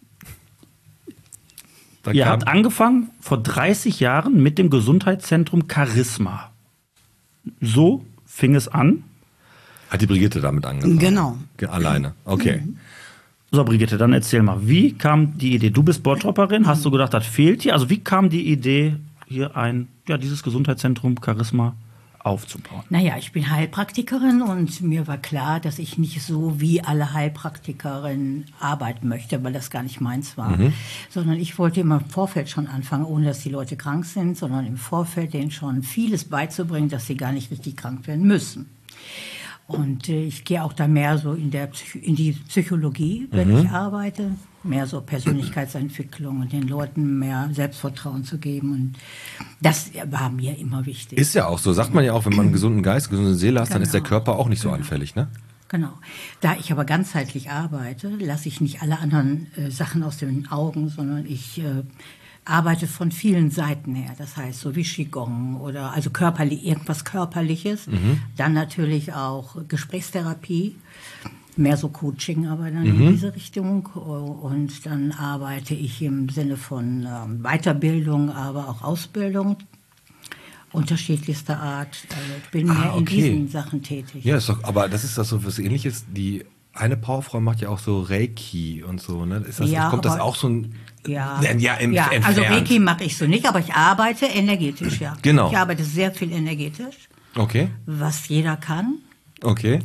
Da Ihr kam- habt angefangen vor 30 Jahren mit dem Gesundheitszentrum Charisma. So fing es an. Hat die Brigitte damit angefangen? Genau. Alleine, okay. So, Brigitte, dann erzähl mal, wie kam die Idee? Du bist Bottropperin, hast du gedacht, das fehlt dir? Also wie kam die Idee, hier dieses Gesundheitszentrum Charisma aufzubauen? Naja, ich bin Heilpraktikerin und mir war klar, dass ich nicht so wie alle Heilpraktikerinnen arbeiten möchte, weil das gar nicht meins war. Sondern ich wollte immer im Vorfeld schon anfangen, ohne dass die Leute krank sind, sondern im Vorfeld denen schon vieles beizubringen, dass sie gar nicht richtig krank werden müssen. Und ich gehe auch da mehr so in die Psychologie, wenn ich arbeite. Mehr so Persönlichkeitsentwicklung und den Leuten mehr Selbstvertrauen zu geben. Und das war mir immer wichtig. Ist ja auch so. Sagt man ja auch, wenn man einen gesunden Geist, eine gesunde Seele hat, dann ist der Körper auch nicht so anfällig, ne? Genau. Da ich aber ganzheitlich arbeite, lasse ich nicht alle anderen Sachen aus den Augen, sondern ich arbeite von vielen Seiten her. Das heißt, so wie Qigong oder also irgendwas Körperliches. Dann natürlich auch Gesprächstherapie. Mehr so Coaching, aber dann in diese Richtung. Und dann arbeite ich im Sinne von Weiterbildung, aber auch Ausbildung unterschiedlichster Art. Also ich bin mehr in diesen Sachen tätig. Ja, aber das ist doch so was Ähnliches. Die eine Powerfrau macht ja auch so Reiki und so, ne? Kommt das auch so ein... entfernt. Also Reiki mache ich so nicht, aber ich arbeite energetisch, ja. Genau. Ich arbeite sehr viel energetisch. Okay. Was jeder kann. Okay.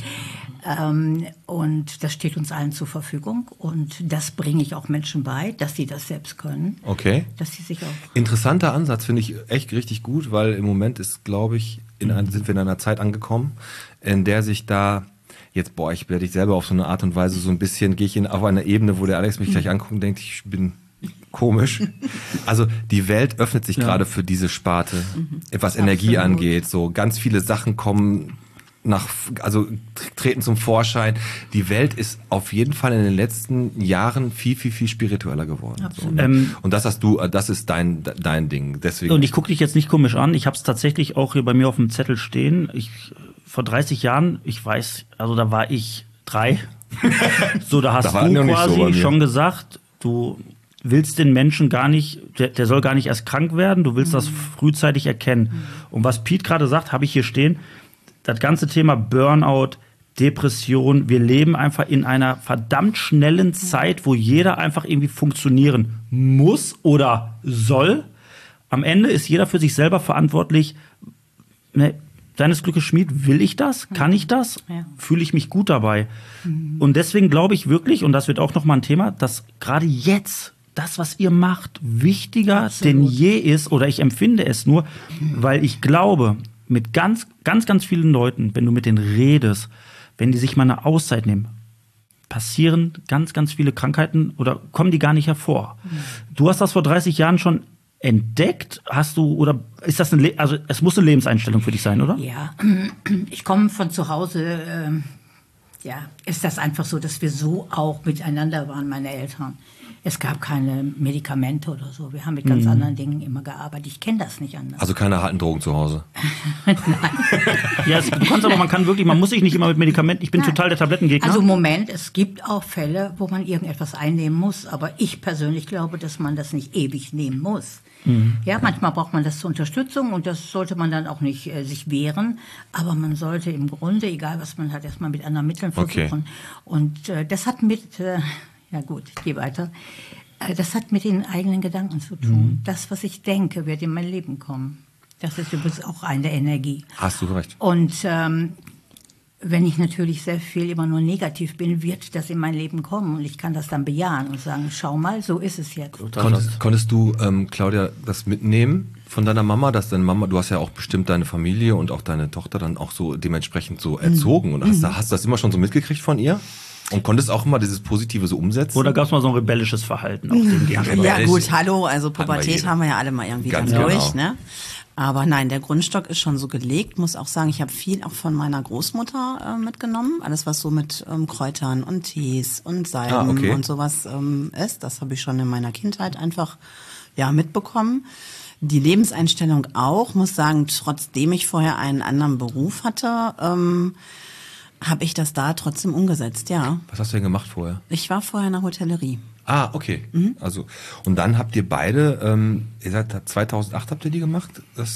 Und das steht uns allen zur Verfügung. Und das bringe ich auch Menschen bei, dass sie das selbst können. Okay. Dass sie sich auch... Interessanter Ansatz, finde ich echt richtig gut, weil im Moment ist, glaube ich, sind wir in einer Zeit angekommen, in der sich da jetzt, ich werde ich selber auf so eine Art und Weise so ein bisschen, gehe ich auf eine Ebene, wo der Alex mich gleich anguckt und denkt, ich bin komisch. Also die Welt öffnet sich gerade für diese Sparte, was Energie angeht. So ganz viele Sachen kommen treten zum Vorschein. Die Welt ist auf jeden Fall in den letzten Jahren viel, viel, viel spiritueller geworden. So, ne? Und das ist dein Ding. Deswegen. Und ich gucke dich jetzt nicht komisch an. Ich habe es tatsächlich auch hier bei mir auf dem Zettel stehen. Vor 30 Jahren, ich weiß, also da war ich 3. So, da hast du quasi schon gesagt, du willst den Menschen gar nicht, der soll gar nicht erst krank werden, du willst das frühzeitig erkennen. Und was Piet gerade sagt, habe ich hier stehen, das ganze Thema Burnout, Depression, wir leben einfach in einer verdammt schnellen Zeit, wo jeder einfach irgendwie funktionieren muss oder soll. Am Ende ist jeder für sich selber verantwortlich. Seines Glückes Schmied, will ich das? Kann ich das? Ja. Fühle ich mich gut dabei? Und deswegen glaube ich wirklich, und das wird auch nochmal ein Thema, dass gerade jetzt das, was ihr macht, wichtiger denn je ist, oder ich empfinde es nur, weil ich glaube, mit ganz, ganz, ganz vielen Leuten, wenn du mit denen redest, wenn die sich mal eine Auszeit nehmen, passieren ganz, ganz viele Krankheiten oder kommen die gar nicht hervor. Du hast das vor 30 Jahren schon entdeckt? Oder ist das also es muss eine Lebenseinstellung für dich sein, oder? Ja, ich komme von zu Hause, ist das einfach so, dass wir so auch miteinander waren, meine Eltern. Es gab keine Medikamente oder so. Wir haben mit ganz anderen Dingen immer gearbeitet. Ich kenne das nicht anders. Also keine harten Drogen zu Hause? Nein. Ja, man muss sich nicht immer mit Medikamenten, ich bin total der Tablettengegner. Also Moment, es gibt auch Fälle, wo man irgendetwas einnehmen muss, aber ich persönlich glaube, dass man das nicht ewig nehmen muss. Ja, manchmal braucht man das zur Unterstützung und das sollte man dann auch nicht sich wehren, aber man sollte im Grunde, egal was man hat, erstmal mit anderen Mitteln versuchen. Okay. Und das hat ja gut, ich gehe weiter. Das hat mit den eigenen Gedanken zu tun. Das, was ich denke, wird in mein Leben kommen. Das ist übrigens auch eine Energie. Hast du recht. Und wenn ich natürlich sehr viel immer nur negativ bin, wird das in mein Leben kommen. Und ich kann das dann bejahen und sagen, schau mal, so ist es jetzt. Konntest du, Claudia, das mitnehmen von deiner Mama, dass deine Mama, du hast ja auch bestimmt deine Familie und auch deine Tochter dann auch so dementsprechend so erzogen. Und hast du das immer schon so mitgekriegt von ihr? Und konntest auch immer dieses Positive so umsetzen? Oder gab es mal so ein rebellisches Verhalten? Auf dem ja gut, hallo, also Pubertät haben wir ja alle mal irgendwie dann durch, ne? Aber nein, der Grundstock ist schon so gelegt. Muss auch sagen, ich habe viel auch von meiner Großmutter mitgenommen. Alles, was so mit Kräutern und Tees und Salben und sowas ist. Das habe ich schon in meiner Kindheit einfach mitbekommen. Die Lebenseinstellung auch, muss sagen, trotzdem ich vorher einen anderen Beruf hatte, habe ich das da trotzdem umgesetzt, ja. Was hast du denn gemacht vorher? Ich war vorher in der Hotellerie. Ah, okay. Also, und dann habt ihr beide, ihr seid 2008 habt ihr die gemacht?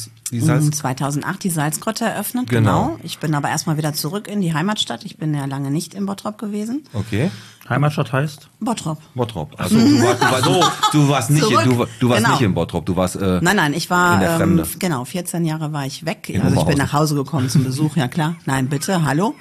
2008 die Salzgrotte eröffnet, genau. Ich bin aber erstmal wieder zurück in die Heimatstadt. Ich bin ja lange nicht in Bottrop gewesen. Okay. Heimatstadt heißt? Bottrop. Also du warst nicht nicht in Bottrop, du warst Nein, ich war in der Fremde. 14 Jahre war ich weg. Also ich bin nach Hause gekommen zum Besuch, ja klar. Nein, bitte, hallo.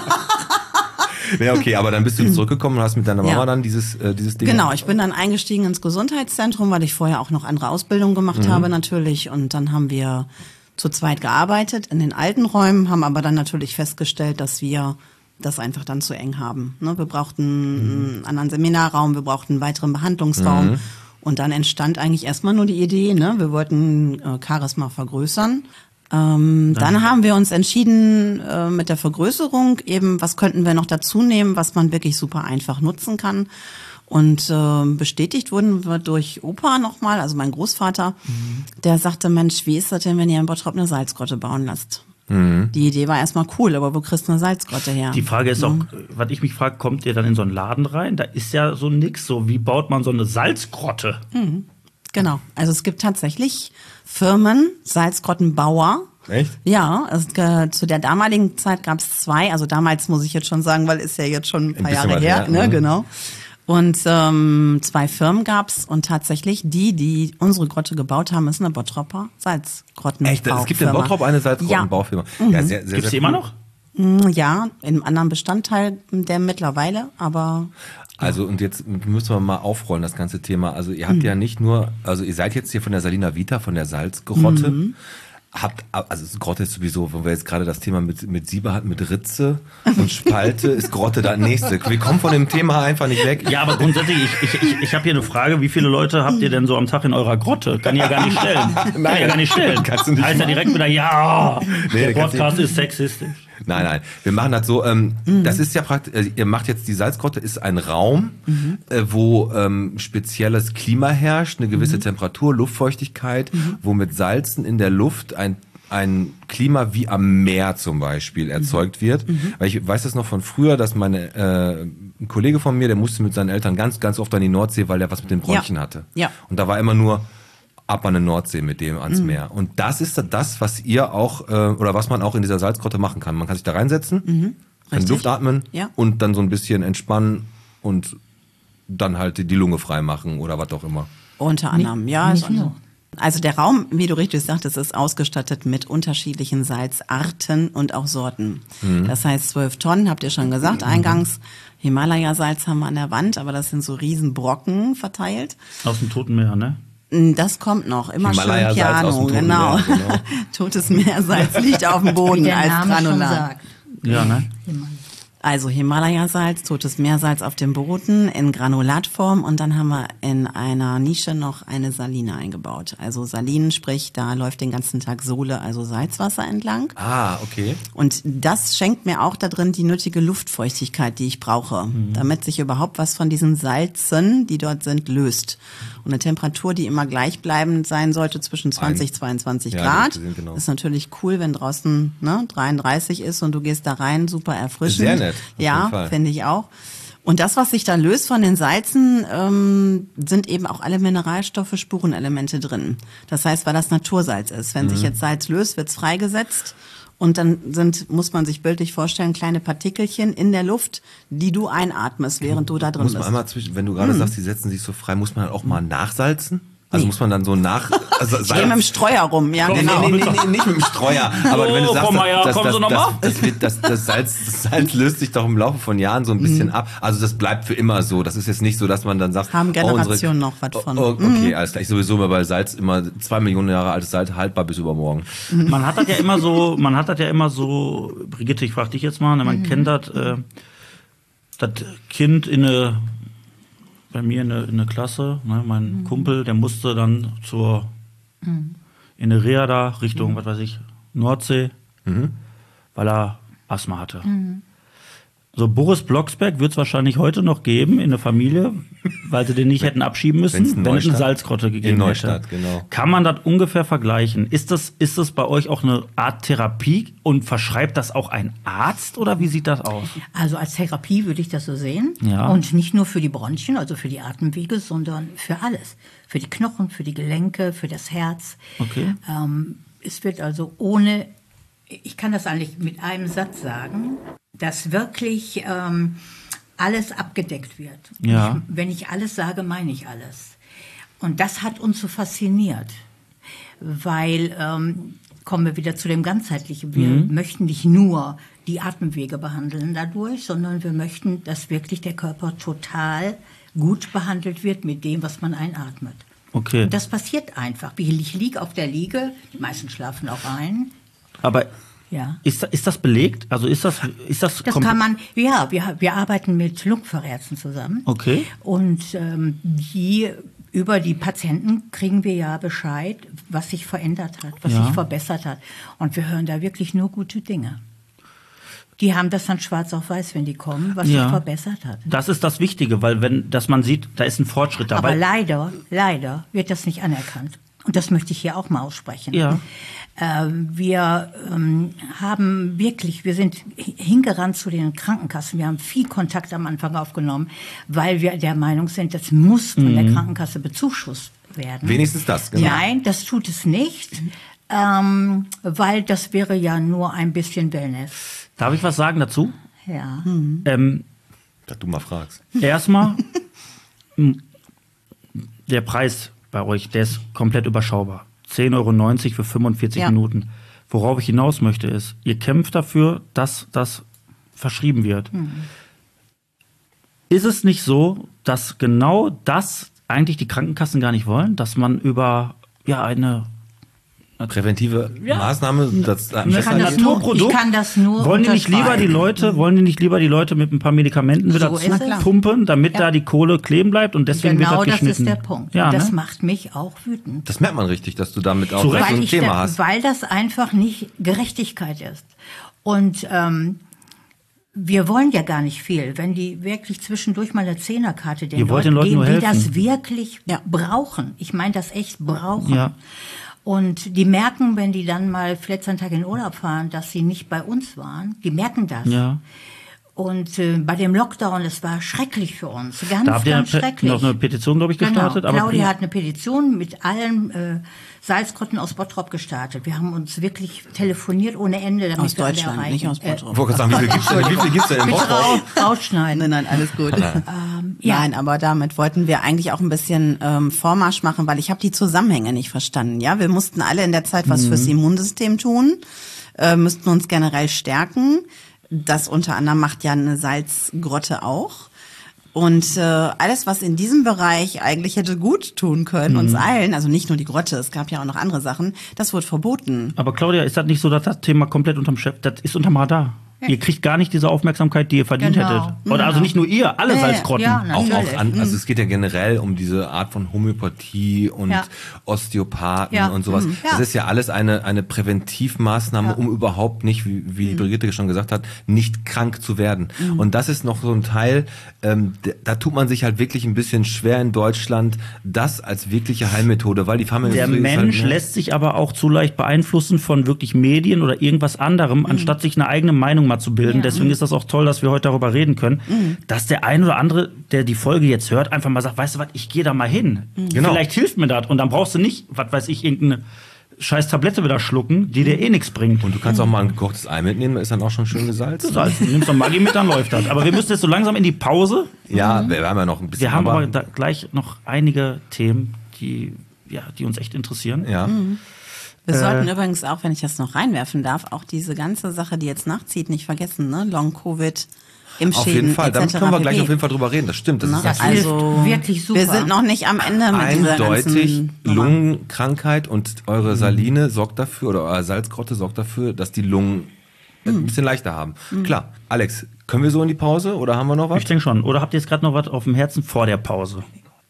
Ja, okay, aber dann bist du zurückgekommen und hast mit deiner Mama dann dieses Ding. Genau, ich bin dann eingestiegen ins Gesundheitszentrum, weil ich vorher auch noch andere Ausbildungen gemacht habe natürlich. Und dann haben wir zu zweit gearbeitet in den alten Räumen, haben aber dann natürlich festgestellt, dass wir das einfach dann zu eng haben. Ne? Wir brauchten einen anderen Seminarraum, wir brauchten einen weiteren Behandlungsraum. Und dann entstand eigentlich erstmal nur die Idee, ne? Wir wollten Charisma vergrößern. Dann haben wir uns entschieden mit der Vergrößerung eben, was könnten wir noch dazu nehmen, was man wirklich super einfach nutzen kann. Und bestätigt wurden wir durch Opa nochmal, also mein Großvater, der sagte, Mensch, wie ist das denn, wenn ihr in Bottrop eine Salzgrotte bauen lasst? Die Idee war erstmal cool, aber wo kriegst du eine Salzgrotte her? Die Frage ist auch, was ich mich frage, kommt ihr dann in so einen Laden rein? Da ist ja so nix, so wie baut man so eine Salzgrotte? Genau, also es gibt tatsächlich Firmen, Salzgrottenbauer. Echt? Ja, zu der damaligen Zeit gab es 2, also damals muss ich jetzt schon sagen, weil ist ja jetzt schon ein paar bisschen Jahre was her, her, ne, genau. Und 2 Firmen gab's und tatsächlich die unsere Grotte gebaut haben, ist eine Bottroper Salzgrottenbaufirma. Echt? Es gibt in Bottrop eine Salzgrottenbaufirma. Ja, sehr, sehr, Gibt's die sehr immer cool. noch? Ja, in einem anderen Bestandteil der mittlerweile, aber Also und jetzt müssen wir mal aufrollen, das ganze Thema. Also ihr habt ja nicht nur, also ihr seid jetzt hier von der Salina Vita, von der Salzgrotte. Also Grotte ist sowieso, wenn wir jetzt gerade das Thema mit Siebe hatten, mit Ritze und Spalte, ist Grotte das nächste. Wir kommen von dem Thema einfach nicht weg. Ja, aber grundsätzlich, ich habe hier eine Frage, wie viele Leute habt ihr denn so am Tag in eurer Grotte? Kann ich ja gar nicht stellen. Kann ich ja gar nicht stellen. Kannst du nicht heißt ja direkt wieder, ja, der kannst Podcast du- ist sexistisch. Nein, wir machen das so, das ist ja praktisch, ihr macht jetzt die Salzgrotte, ist ein Raum, wo spezielles Klima herrscht, eine gewisse Temperatur, Luftfeuchtigkeit, wo mit Salzen in der Luft ein Klima wie am Meer zum Beispiel erzeugt wird. Weil ich weiß das noch von früher, dass ein Kollege von mir, der musste mit seinen Eltern ganz, ganz oft an die Nordsee, weil er was mit den Bronchien hatte. Ja. Und da war immer nur ab an die Nordsee mit dem ans Meer. Und das ist das, was ihr auch, oder was man auch in dieser Salzgrotte machen kann. Man kann sich da reinsetzen, kann Richtig. Luft atmen Ja. und dann so ein bisschen entspannen und dann halt die Lunge frei machen oder was auch immer. unter anderem, ja. nicht nur. Also der Raum, wie du richtig sagtest, ist ausgestattet mit unterschiedlichen Salzarten und auch Sorten. Das heißt 12 Tonnen, habt ihr schon gesagt, eingangs. Himalaya-Salz haben wir an der Wand, aber das sind so Riesenbrocken verteilt. Aus dem Toten Meer, ne? Das kommt noch, immer schön Himalaya-Salz aus Piano, dem Toten genau. Meer, genau. Totes Meersalz liegt auf dem Wie Boden der als Name schon Granulat. sagt. Ja, ne? Also Himalaya-Salz, Totes Meersalz auf dem Boden in Granulatform und dann haben wir in einer Nische noch eine Saline eingebaut. Also Salinen, sprich, da läuft den ganzen Tag Sole, also Salzwasser entlang. Ah, okay. Und das schenkt mir auch da drin die nötige Luftfeuchtigkeit, die ich brauche, damit sich überhaupt was von diesen Salzen, die dort sind, löst. Und eine Temperatur, die immer gleichbleibend sein sollte, zwischen 20 und 22 Ja, Grad. das gesehen, genau. Ist natürlich cool, wenn draußen 33 ist und du gehst da rein, super erfrischend. Sehr nett, auf jeden Ja, Fall. finde ich auch. Und das, was sich da löst von den Salzen, sind eben auch alle Mineralstoffe, Spurenelemente drin. Das heißt, weil das Natursalz ist. Wenn sich jetzt Salz löst, wird's freigesetzt. Und dann muss man sich bildlich vorstellen, kleine Partikelchen in der Luft, die du einatmest, während du da drin Muss man bist. einmal wenn du gerade sagst, die setzen sich so frei, muss man dann auch mal nachsalzen? Also muss man dann so also Ich gehe mit dem Streuer rum, ja, genau. Nee, nicht mit dem Streuer. Aber wenn du sagst, komm mal her, kommen Sie noch mal? das Salz löst sich doch im Laufe von Jahren so ein bisschen ab. Also das bleibt für immer so. Das ist jetzt nicht so, dass man dann sagt, Haben Generationen noch was von. Okay, alles klar. Ich sowieso immer bei Salz immer 2 Millionen Jahre altes Salz haltbar bis übermorgen. Man hat das ja immer so, Brigitte, ich frag dich jetzt mal, ne, man kennt das Kind bei mir in eine Klasse, ne, mein Kumpel, der musste dann in eine Reha da, Richtung, was weiß ich, Nordsee, weil er Asthma hatte. So Boris Blocksberg wird es wahrscheinlich heute noch geben in der Familie, weil sie den nicht hätten abschieben müssen, Wenn's in wenn es eine Neustadt- Salzgrotte gegeben in Neustadt, hätte. genau. Kann man das ungefähr vergleichen? Ist das bei euch auch eine Art Therapie und verschreibt das auch ein Arzt oder wie sieht das aus? Also als Therapie würde ich das so sehen. Ja. Und nicht nur für die Bronchien, also für die Atemwege, sondern für alles. Für die Knochen, für die Gelenke, für das Herz. Okay. Es wird also ich kann das eigentlich mit einem Satz sagen, dass wirklich alles abgedeckt wird. Ja. Wenn ich alles sage, meine ich alles. Und das hat uns so fasziniert, weil, kommen wir wieder zu dem Ganzheitlichen, wir möchten nicht nur die Atemwege behandeln dadurch, sondern wir möchten, dass wirklich der Körper total gut behandelt wird mit dem, was man einatmet. Okay. Das passiert einfach. Ich liege auf der Liege, die meisten schlafen auch ein. Aber Ja. ist das belegt? Also ist das Das kann man, ja, wir arbeiten mit Lungenfachärzten zusammen. Okay. Und über die Patienten kriegen wir ja Bescheid, was sich verändert hat, was sich verbessert hat. Und wir hören da wirklich nur gute Dinge. Die haben das dann schwarz auf weiß, wenn die kommen, was sich verbessert hat. Das ist das Wichtige, weil dass man sieht, da ist ein Fortschritt dabei. Aber leider wird das nicht anerkannt. Und das möchte ich hier auch mal aussprechen. Ja. Wir sind hingerannt zu den Krankenkassen. Wir haben viel Kontakt am Anfang aufgenommen, weil wir der Meinung sind, das muss von der Krankenkasse bezuschusst werden. Wenigstens das, genau. Nein, das tut es nicht, weil das wäre ja nur ein bisschen Wellness. Darf ich was sagen dazu? Ja. Dass du mal fragst. Erstmal, der Preis bei euch, der ist komplett überschaubar. 10,90 € für 45 Minuten. Worauf ich hinaus möchte ist, ihr kämpft dafür, dass das verschrieben wird. Ist es nicht so, dass genau das eigentlich die Krankenkassen gar nicht wollen? Dass man über eine Präventive Maßnahme, das Ich kann das nur wollen die nicht lieber die Leute mit ein paar Medikamenten wieder So ist es. pumpen, damit da die Kohle kleben bleibt und deswegen genau wird das geschnitten? Das ist der Punkt. Ja, Und das ne? macht mich auch wütend. Das merkt man richtig, dass du damit auch Zu Recht. so ein Thema hast. Weil das einfach nicht Gerechtigkeit ist. Und wir wollen ja gar nicht viel. Wenn die wirklich zwischendurch mal eine Zehnerkarte den wollt den Leuten geben, nur die helfen. das wirklich brauchen. Ich meine das echt brauchen. Ja. Und die merken, wenn die dann mal vielleicht einen Tag in Urlaub fahren, dass sie nicht bei uns waren. Die merken das. Ja. Und bei dem Lockdown, das war schrecklich für uns. Ganz, Da habt ihr ganz schrecklich. noch eine Petition, glaube ich, gestartet. Genau. Claudia hat eine Petition mit allen Salzgrotten aus Bottrop gestartet. Wir haben uns wirklich telefoniert ohne Ende. Damit Aus wir alle Deutschland, erreichen. nicht aus Bottrop. Ich wollte gerade sagen, wie viel gibt's denn in Bottrop? Rausschneiden. Nein, alles gut. Nein, aber damit wollten wir eigentlich auch ein bisschen Vormarsch machen, weil ich habe die Zusammenhänge nicht verstanden. Ja, wir mussten alle in der Zeit was fürs Immunsystem tun, müssten uns generell stärken. Das unter anderem macht ja eine Salzgrotte auch. Und alles, was in diesem Bereich eigentlich hätte gut tun können, uns allen, also nicht nur die Grotte, es gab ja auch noch andere Sachen, das wurde verboten. Aber Claudia, ist das nicht so, dass das Thema komplett unterm Chef, das ist unterm Radar? Ihr kriegt gar nicht diese Aufmerksamkeit, die ihr verdient hättet. Oder also nicht nur ihr, alle Salzgrotten. Ja, Auch natürlich. also es geht ja generell um diese Art von Homöopathie und Osteopathen und sowas. Das ist ja alles eine Präventivmaßnahme, um überhaupt nicht, wie Brigitte schon gesagt hat, nicht krank zu werden. Und das ist noch so ein Teil, da tut man sich halt wirklich ein bisschen schwer in Deutschland, das als wirkliche Heilmethode, weil die Pharmaindustrie Der Mensch lässt sich aber auch zu leicht beeinflussen von wirklich Medien oder irgendwas anderem, anstatt sich eine eigene Meinung mal zu bilden. Deswegen ist das auch toll, dass wir heute darüber reden können, dass der ein oder andere, der die Folge jetzt hört, einfach mal sagt, weißt du was, ich gehe da mal hin. Genau. Vielleicht hilft mir das. Und dann brauchst du nicht, was weiß ich, irgendeine scheiß Tablette wieder schlucken, die dir eh nichts bringt. Und du kannst auch mal ein gekochtes Ei mitnehmen, da ist dann auch schon schön gesalzen. Salz. Du nimmst doch Maggi mit, dann läuft das. Aber wir müssen jetzt so langsam in die Pause. Ja, wir haben ja noch ein bisschen. Wir haben aber gleich noch einige Themen, die uns echt interessieren. Ja. Wir sollten übrigens auch, wenn ich das noch reinwerfen darf, auch diese ganze Sache, die jetzt nachzieht, nicht vergessen, ne? Long-Covid, Impfschäden, Auf jeden Fall, damit können wir gleich pp. auf jeden Fall drüber reden, das stimmt. Das ist Das Also, hilft wirklich super. Wir sind noch nicht am Ende mit dieser eindeutig ganzen Nummer. Lungenkrankheit und eure Saline sorgt dafür, oder eure Salzgrotte sorgt dafür, dass die Lungen ein bisschen leichter haben. Klar, Alex, können wir so in die Pause oder haben wir noch was? Ich denke schon. Oder habt ihr jetzt gerade noch was auf dem Herzen vor der Pause?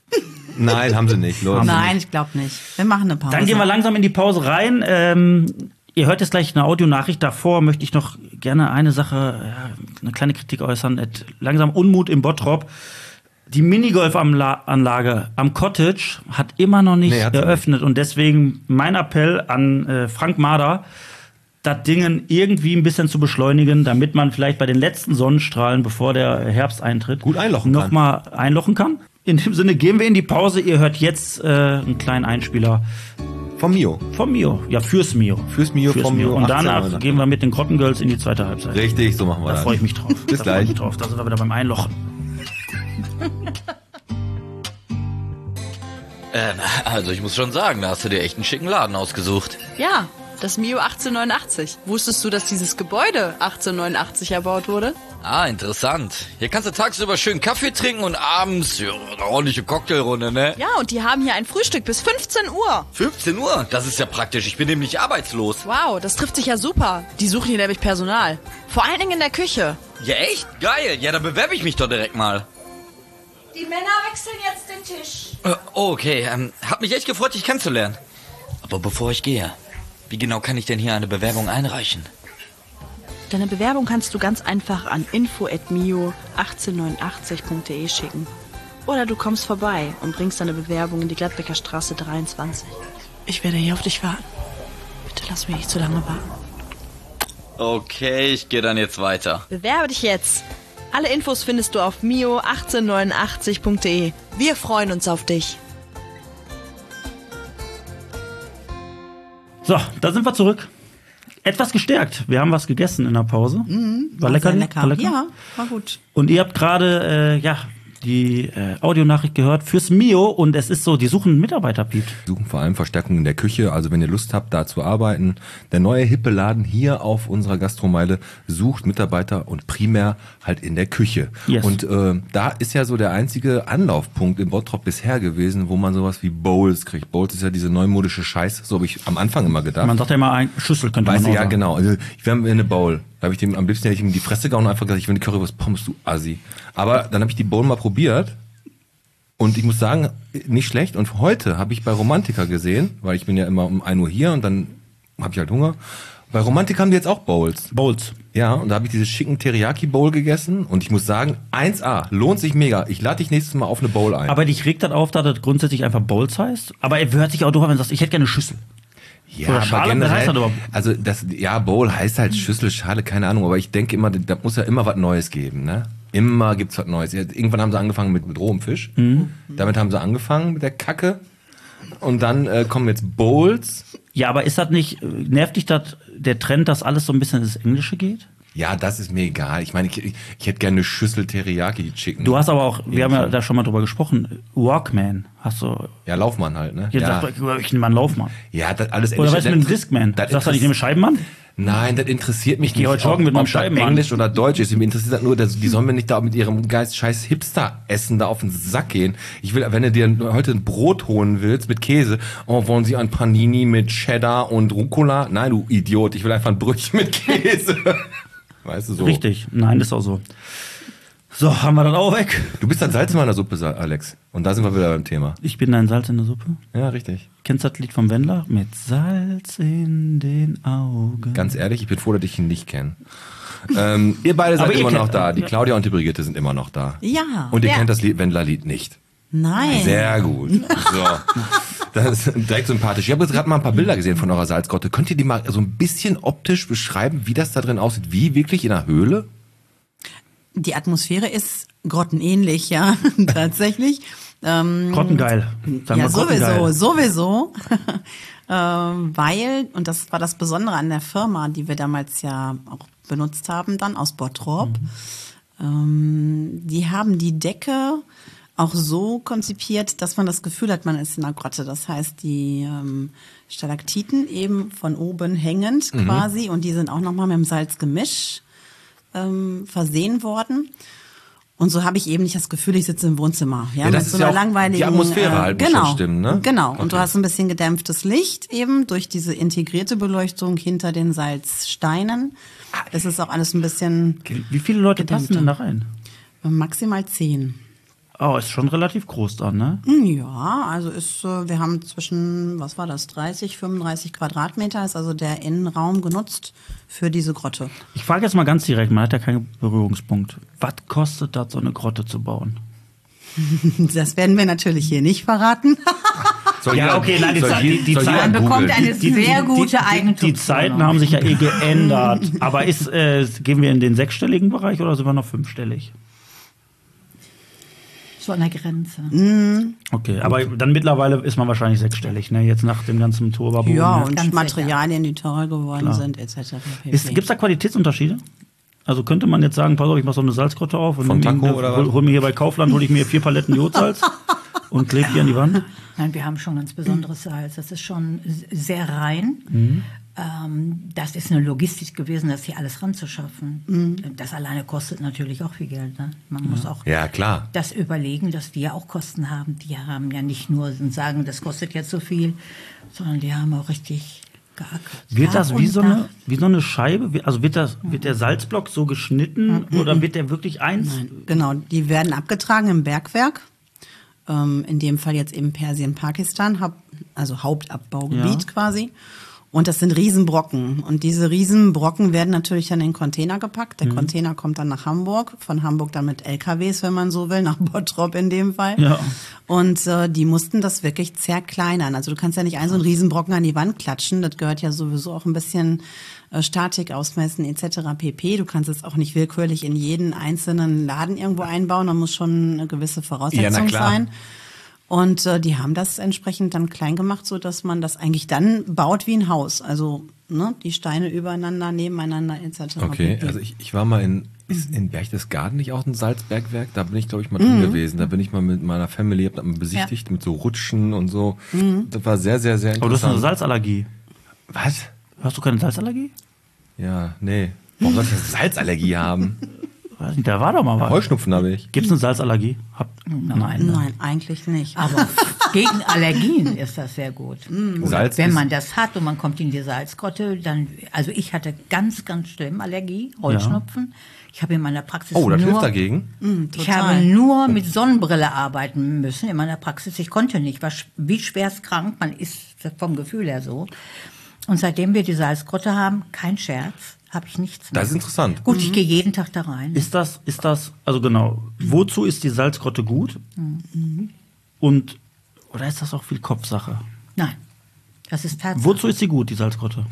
Nein, haben sie nicht. Leute. Nein, ich glaube nicht. Wir machen eine Pause. Dann gehen wir langsam in die Pause rein. Ihr hört jetzt gleich eine Audionachricht. Davor möchte ich noch gerne eine Sache, eine kleine Kritik äußern. Langsam Unmut im Bottrop. Die Minigolfanlage am Cottage hat immer noch nicht eröffnet. Und deswegen mein Appell an Frank Mader, das Ding irgendwie ein bisschen zu beschleunigen, damit man vielleicht bei den letzten Sonnenstrahlen, bevor der Herbst eintritt, gut einlochen noch mal einlochen kann. In dem Sinne gehen wir in die Pause. Ihr hört jetzt einen kleinen Einspieler Vom Mio. vom Mio. Ja, fürs Mio. Fürs Mio, vom Mio. Und danach 18. gehen wir mit den Grottengirls in die zweite Halbzeit. Richtig, so machen wir Da das. freue ich mich drauf. Bis Da freu gleich. ich mich drauf. Da sind wir wieder beim Einlochen. Also ich muss schon sagen, da hast du dir echt einen schicken Laden ausgesucht. Ja, das Mio 1889. Wusstest du, dass dieses Gebäude 1889 erbaut wurde? Ah, interessant. Hier kannst du tagsüber schön Kaffee trinken und abends ja, eine ordentliche Cocktailrunde, ne? Ja, und die haben hier ein Frühstück bis 15 Uhr. 15 Uhr? Das ist ja praktisch. Ich bin nämlich arbeitslos. Wow, das trifft sich ja super. Die suchen hier nämlich Personal. Vor allen Dingen in der Küche. Ja, echt? Geil. Ja, dann bewerbe ich mich doch direkt mal. Die Männer wechseln jetzt den Tisch. Okay. Hat mich echt gefreut, dich kennenzulernen. Aber bevor ich gehe, wie genau kann ich denn hier eine Bewerbung einreichen? Deine Bewerbung kannst du ganz einfach an info@mio1889.de schicken. Oder du kommst vorbei und bringst deine Bewerbung in die Gladbecker Straße 23. Ich werde hier auf dich warten. Bitte lass mich nicht zu lange warten. Okay, ich gehe dann jetzt weiter. Bewerbe dich jetzt. Alle Infos findest du auf mio1889.de. Wir freuen uns auf dich. So, da sind wir zurück. Etwas gestärkt. Wir haben was gegessen in der Pause. War lecker, lecker. War lecker. Ja, war gut. Und ihr habt gerade die Audionachricht gehört fürs Mio und es ist so, die suchen Mitarbeiter, Piet. Suchen vor allem Verstärkung in der Küche, also wenn ihr Lust habt, da zu arbeiten. Der neue hippe Laden hier auf unserer Gastromeile sucht Mitarbeiter und primär halt in der Küche. Yes. Und da ist ja so der einzige Anlaufpunkt in Bottrop bisher gewesen, wo man sowas wie Bowls kriegt. Bowls ist ja diese neumodische Scheiß, so habe ich am Anfang immer gedacht. Man sagt ja immer, Schüssel könnte Weißt man du, auch ja sagen. genau. Also, ich wäre eine Bowl. Da habe ich dem am liebsten hätte ich ihm in die Fresse gehauen und einfach gesagt, ich will eine Currywurst Pommes, du Assi. Aber dann habe ich die Bowl mal probiert und ich muss sagen, nicht schlecht. Und heute habe ich bei Romantica gesehen, weil ich bin ja immer um 1 Uhr hier und dann habe ich halt Hunger. Bei Romantica haben die jetzt auch Bowls. Bowls. Ja, und da habe ich diese schicken Teriyaki-Bowl gegessen und ich muss sagen, 1A, lohnt sich mega. Ich lade dich nächstes Mal auf eine Bowl ein. Aber dich regt das auf, dass das grundsätzlich einfach Bowls heißt? Aber er hört sich auch durch, wenn du sagst, ich hätte gerne eine Schüssel. Ja, Oder aber Schale, generell, was heißt das überhaupt? also Bowl heißt halt Schüssel, Schale, keine Ahnung, aber ich denke immer, da muss ja immer was Neues geben, ne? Immer gibt's was Neues. Irgendwann haben sie angefangen mit rohem Fisch. Damit haben sie angefangen mit der Kacke. Und dann kommen jetzt Bowls. Ja, aber ist das nicht, nervt dich das, der Trend, dass alles so ein bisschen ins Englische geht? Ja, das ist mir egal. Ich meine, ich hätte gerne eine Schüssel Teriyaki Chicken. Du hast aber auch, wir haben ja da schon mal drüber gesprochen, Walkman hast du. Ja, Laufmann halt, ne? Jetzt Ja, sagt, ich nehme mal einen Laufmann. ja, das alles Oder was mit einem Discman? Das Sagst du nicht, ich nehme Scheibenmann? Nein, das interessiert mich geh nicht. heute joggen mit meinem ob das Scheibenmann. Englisch oder Deutsch ist. Mir interessiert das nur, die sollen mir nicht da mit ihrem Geist scheiß Hipster-Essen da auf den Sack gehen. Ich will, wenn du dir heute ein Brot holen willst mit Käse, wollen sie ein Panini mit Cheddar und Rucola? Nein, du Idiot, ich will einfach ein Brötchen mit Käse. Weißt du so? Richtig, nein, ist auch so. So, haben wir das auch weg. Du bist ein Salz in meiner Suppe, Alex. Und da sind wir wieder beim Thema. Ich bin ein Salz in der Suppe. Ja, richtig. Kennst du das Lied vom Wendler? Mit Salz in den Augen. Ganz ehrlich, ich bin froh, dass ich ihn nicht kenne. Ihr beide seid Aber ihr immer noch kennt- da. Die Claudia und die Brigitte sind immer noch da. Ja. Und ihr Ja. kennt das Wendler-Lied nicht. Nein. Sehr gut. So. Das ist direkt sympathisch. Ich habe jetzt gerade mal ein paar Bilder gesehen von eurer Salzgrotte. Könnt ihr die mal so ein bisschen optisch beschreiben, wie das da drin aussieht? Wie wirklich in einer Höhle? Die Atmosphäre ist grottenähnlich, ja, tatsächlich. Grottengeil. Sagen Ja, wir Grottengeil. sowieso. Weil, und das war das Besondere an der Firma, die wir damals ja auch benutzt haben, dann aus Bottrop, die haben die Decke auch so konzipiert, dass man das Gefühl hat, man ist in einer Grotte. Das heißt, die Stalaktiten eben von oben hängend quasi und die sind auch nochmal mit dem Salzgemisch versehen worden. Und so habe ich eben nicht das Gefühl, ich sitze im Wohnzimmer. Ja, Ja, das mit ist so ja einer auch langweiligen. die Atmosphäre halt, muss genau, schon stimmen, ne? Genau. Okay. Und du hast ein bisschen gedämpftes Licht eben durch diese integrierte Beleuchtung hinter den Salzsteinen. Es ist auch alles ein bisschen Wie viele Leute passen denn da rein? maximal 10. Oh, ist schon relativ groß dann, ne? Ja, also ist, wir haben zwischen, was war das, 30, 35 Quadratmeter ist also der Innenraum genutzt für diese Grotte. Ich frage jetzt mal ganz direkt, man hat ja keinen Berührungspunkt. Was kostet das, so eine Grotte zu bauen? Das werden wir natürlich hier nicht verraten. Soll Ja, jeder- okay, nein, die soll Zeit- jeder- die soll Zeit- jeder Man bekommt googeln? eine sehr gute Eigentumswohnung. Die Zeiten haben sich ja eh geändert. Aber gehen wir in den sechsstelligen Bereich oder sind wir noch fünfstellig? So an der Grenze. Okay, aber dann mittlerweile ist man wahrscheinlich sechsstellig, ne? Jetzt nach dem ganzen Turbaboom. Ja, ne? und Ganz Materialien, die teurer geworden sind, etc. Gibt es da Qualitätsunterschiede? Also könnte man jetzt sagen, pass auf, ich mache so eine Salzgrotte auf und Von Taco oder was? hol mir hier bei Kaufland, hole ich mir 4 Paletten Jodsalz und klebe die an die Wand. Nein, wir haben schon ganz besonderes Salz. Das ist schon sehr rein. Das ist eine Logistik gewesen, das hier alles ranzuschaffen. Das alleine kostet natürlich auch viel Geld. Ne? Man muss auch Ja, klar. das überlegen, dass die ja auch Kosten haben. Die haben ja nicht nur sagen, das kostet jetzt so viel, sondern die haben auch richtig geackert. Wird das Tag wie und so Nacht. eine Scheibe? Also wird der Salzblock so geschnitten oder wird der wirklich eins? Nein, genau, die werden abgetragen im Bergwerk. In dem Fall jetzt eben Persien, Pakistan, also Hauptabbaugebiet quasi. Und das sind Riesenbrocken. Und diese Riesenbrocken werden natürlich dann in Container gepackt. Der Container kommt dann nach Hamburg, von Hamburg dann mit LKWs, wenn man so will, nach Bottrop in dem Fall. Ja. Und die mussten das wirklich zerkleinern. Also du kannst ja nicht so einen Riesenbrocken an die Wand klatschen. Das gehört ja sowieso auch ein bisschen Statik ausmessen etc. pp. Du kannst es auch nicht willkürlich in jeden einzelnen Laden irgendwo einbauen. Da muss schon eine gewisse Voraussetzung sein. Und die haben das entsprechend dann klein gemacht, so dass man das eigentlich dann baut wie ein Haus. Also die Steine übereinander, nebeneinander etc. Okay, also ich war mal ist in Berchtesgaden nicht auch ein Salzbergwerk? Da bin ich, glaube ich, mal drin gewesen. Da bin ich mal mit meiner Family, hab das mal besichtigt, mit so Rutschen und so. Das war sehr, sehr, sehr interessant. Aber du hast eine Salzallergie. Was? Hast du keine Salzallergie? Ja, nee. Warum soll ich eine Salzallergie haben? Weiß nicht, da war doch mal was. Heuschnupfen habe ich. Gibt es eine Salzallergie? Nein, eigentlich nicht. Aber gegen Allergien ist das sehr gut. Salz Wenn ist- man das hat und man kommt in die Salzgrotte, dann, also ich hatte ganz, ganz schlimm Allergie, Heuschnupfen. Ich habe in meiner Praxis Oh, das nur, hilft dagegen? ich habe nur mit Sonnenbrille arbeiten müssen in meiner Praxis. Ich konnte nicht, war wie schwerst krank, man ist vom Gefühl her so. Und seitdem wir die Salzgrotte haben, kein Scherz, habe ich nichts mehr. Das ist interessant. Gut, ich gehe jeden Tag da rein. Ist das, also genau, wozu ist die Salzgrotte gut? Und, oder ist das auch viel Kopfsache? Nein, das ist Tatsache. Wozu ist sie gut, die Salzgrotte?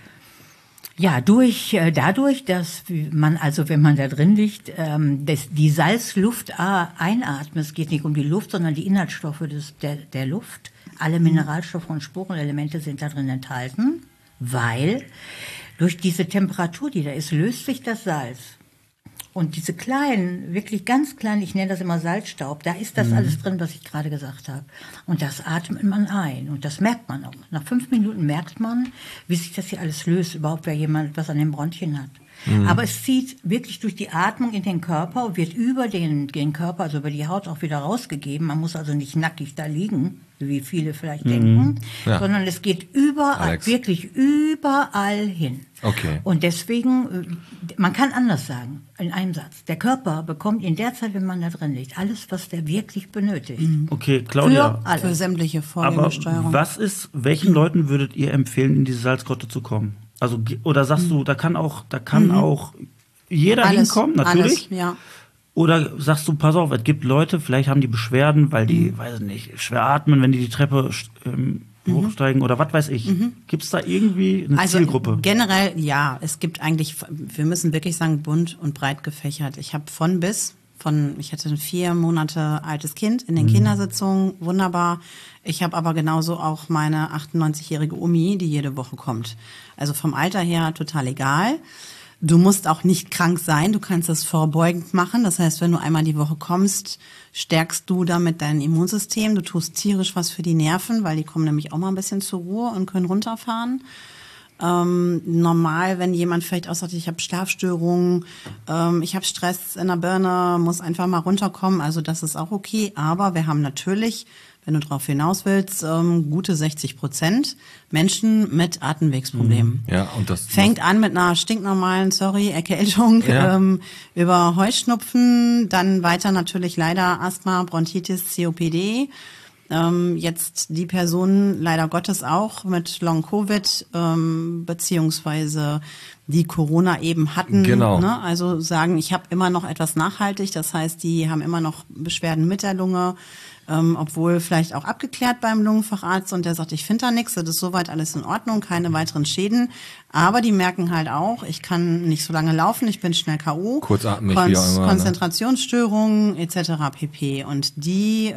Ja, dadurch, dass man, also wenn man da drin liegt, die Salzluft einatmet. Es geht nicht um die Luft, sondern die Inhaltsstoffe der Luft. Alle Mineralstoffe und Spurenelemente sind da drin enthalten, weil durch diese Temperatur, die da ist, löst sich das Salz. Und diese kleinen, wirklich ganz kleinen, ich nenne das immer Salzstaub, da ist das alles drin, was ich gerade gesagt habe. Und das atmet man ein. Und das merkt man auch. Nach 5 Minuten merkt man, wie sich das hier alles löst, überhaupt, wer jemand was an den Bronchien hat. Aber es zieht wirklich durch die Atmung in den Körper und wird über den Körper, also über die Haut auch wieder rausgegeben. Man muss also nicht nackig da liegen, wie viele vielleicht denken, Ja. sondern es geht überall, Alex. wirklich überall hin. Okay. Und deswegen, man kann anders sagen, in einem Satz, der Körper bekommt in der Zeit, wenn man da drin liegt, alles, was der wirklich benötigt. Okay, Claudia. Für alles. Für sämtliche Aber Vorgängersteuerung. welchen Leuten würdet ihr empfehlen, in diese Salzgrotte zu kommen? Also, oder sagst du, da kann auch jeder hinkommen, natürlich? Alles, ja. Oder sagst du, pass auf, es gibt Leute, vielleicht haben die Beschwerden, weil die, weiß ich nicht, schwer atmen, wenn die Treppe hochsteigen oder was weiß ich. Gibt es da irgendwie eine Zielgruppe? Generell, ja, es gibt eigentlich, wir müssen wirklich sagen, bunt und breit gefächert. Ich habe ich hatte ein 4 Monate altes Kind in den Kindersitzungen, wunderbar. Ich habe aber genauso auch meine 98-jährige Omi, die jede Woche kommt. Also vom Alter her total egal. Du musst auch nicht krank sein, du kannst das vorbeugend machen. Das heißt, wenn du einmal die Woche kommst, stärkst du damit dein Immunsystem. Du tust tierisch was für die Nerven, weil die kommen nämlich auch mal ein bisschen zur Ruhe und können runterfahren. Normal, wenn jemand vielleicht auch sagt, ich habe Schlafstörungen, ich habe Stress in der Birne, muss einfach mal runterkommen, also das ist auch okay. Aber wir haben natürlich, wenn du drauf hinaus willst, gute 60% Menschen mit Atemwegsproblemen. Ja, und das Fängt an mit einer stinknormalen, Erkältung, Ja. über Heuschnupfen, dann weiter natürlich leider Asthma, Bronchitis, COPD. Jetzt die Personen leider Gottes auch mit Long-Covid, beziehungsweise die Corona eben hatten. Genau. Ne? Also sagen, ich habe immer noch etwas nachhaltig, das heißt, die haben immer noch Beschwerden mit der Lunge, obwohl vielleicht auch abgeklärt beim Lungenfacharzt und der sagt, ich finde da nichts, das ist soweit alles in Ordnung, keine weiteren Schäden. Aber die merken halt auch, ich kann nicht so lange laufen, ich bin schnell K.O. Kurzatmig, wie auch immer, ne? Konzentrationsstörungen etc. pp. Und die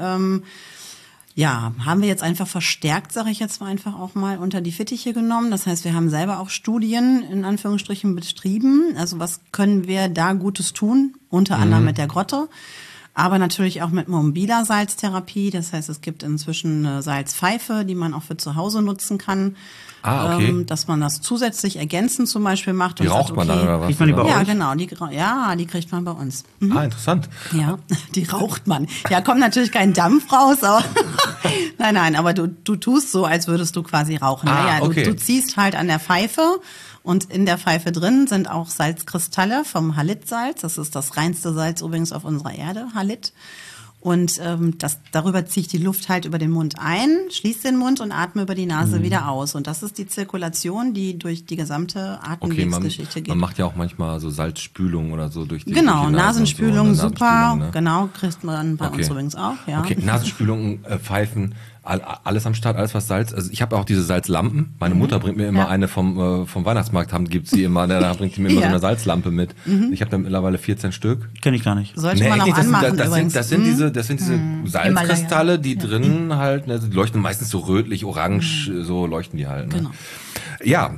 haben wir jetzt einfach verstärkt, sage ich jetzt mal einfach auch mal, unter die Fittiche genommen. Das heißt, wir haben selber auch Studien in Anführungsstrichen betrieben. Also was können wir da Gutes tun? Unter anderem mit der Grotte. Aber natürlich auch mit mobiler Salztherapie. Das heißt, es gibt inzwischen eine Salzpfeife, die man auch für zu Hause nutzen kann. Okay. Dass man das zusätzlich ergänzend zum Beispiel macht. Die und raucht sagt, man dann oder was? Kriegt man die bei Ja, euch? genau. Die kriegt man bei uns. Interessant. Ja, die raucht man. Ja, kommt natürlich kein Dampf raus, aber nein, aber du tust so, als würdest du quasi rauchen. Okay. Du ziehst halt an der Pfeife und in der Pfeife drin sind auch Salzkristalle vom Halitsalz. Das ist das reinste Salz übrigens auf unserer Erde, Halit. Und darüber ziehe ich die Luft halt über den Mund ein, schließe den Mund und atme über die Nase wieder aus. Und das ist die Zirkulation, die durch die gesamte Atemwegsgeschichte geht. Man macht ja auch manchmal so Salzspülung oder so durch die Genau, durch die Nase Nasenspülung, und so, super. Nasenspülung, ne? Genau, kriegt man bei uns übrigens auch. Ja. Okay, Nasenspülung, Pfeifen, alles am Start, alles was Salz. Also ich habe auch diese Salzlampen. Meine Mutter bringt mir immer eine vom Weihnachtsmarkt, gibt sie immer. Da bringt sie mir immer so eine Salzlampe mit. Ich habe da mittlerweile 14 Stück. Kenn ich gar nicht. Sollte man auch anmachen übrigens. Das sind diese Salzkristalle, die drinnen halt, ne, die leuchten meistens so rötlich, orange, so leuchten die halt. Ne? Genau. Ja,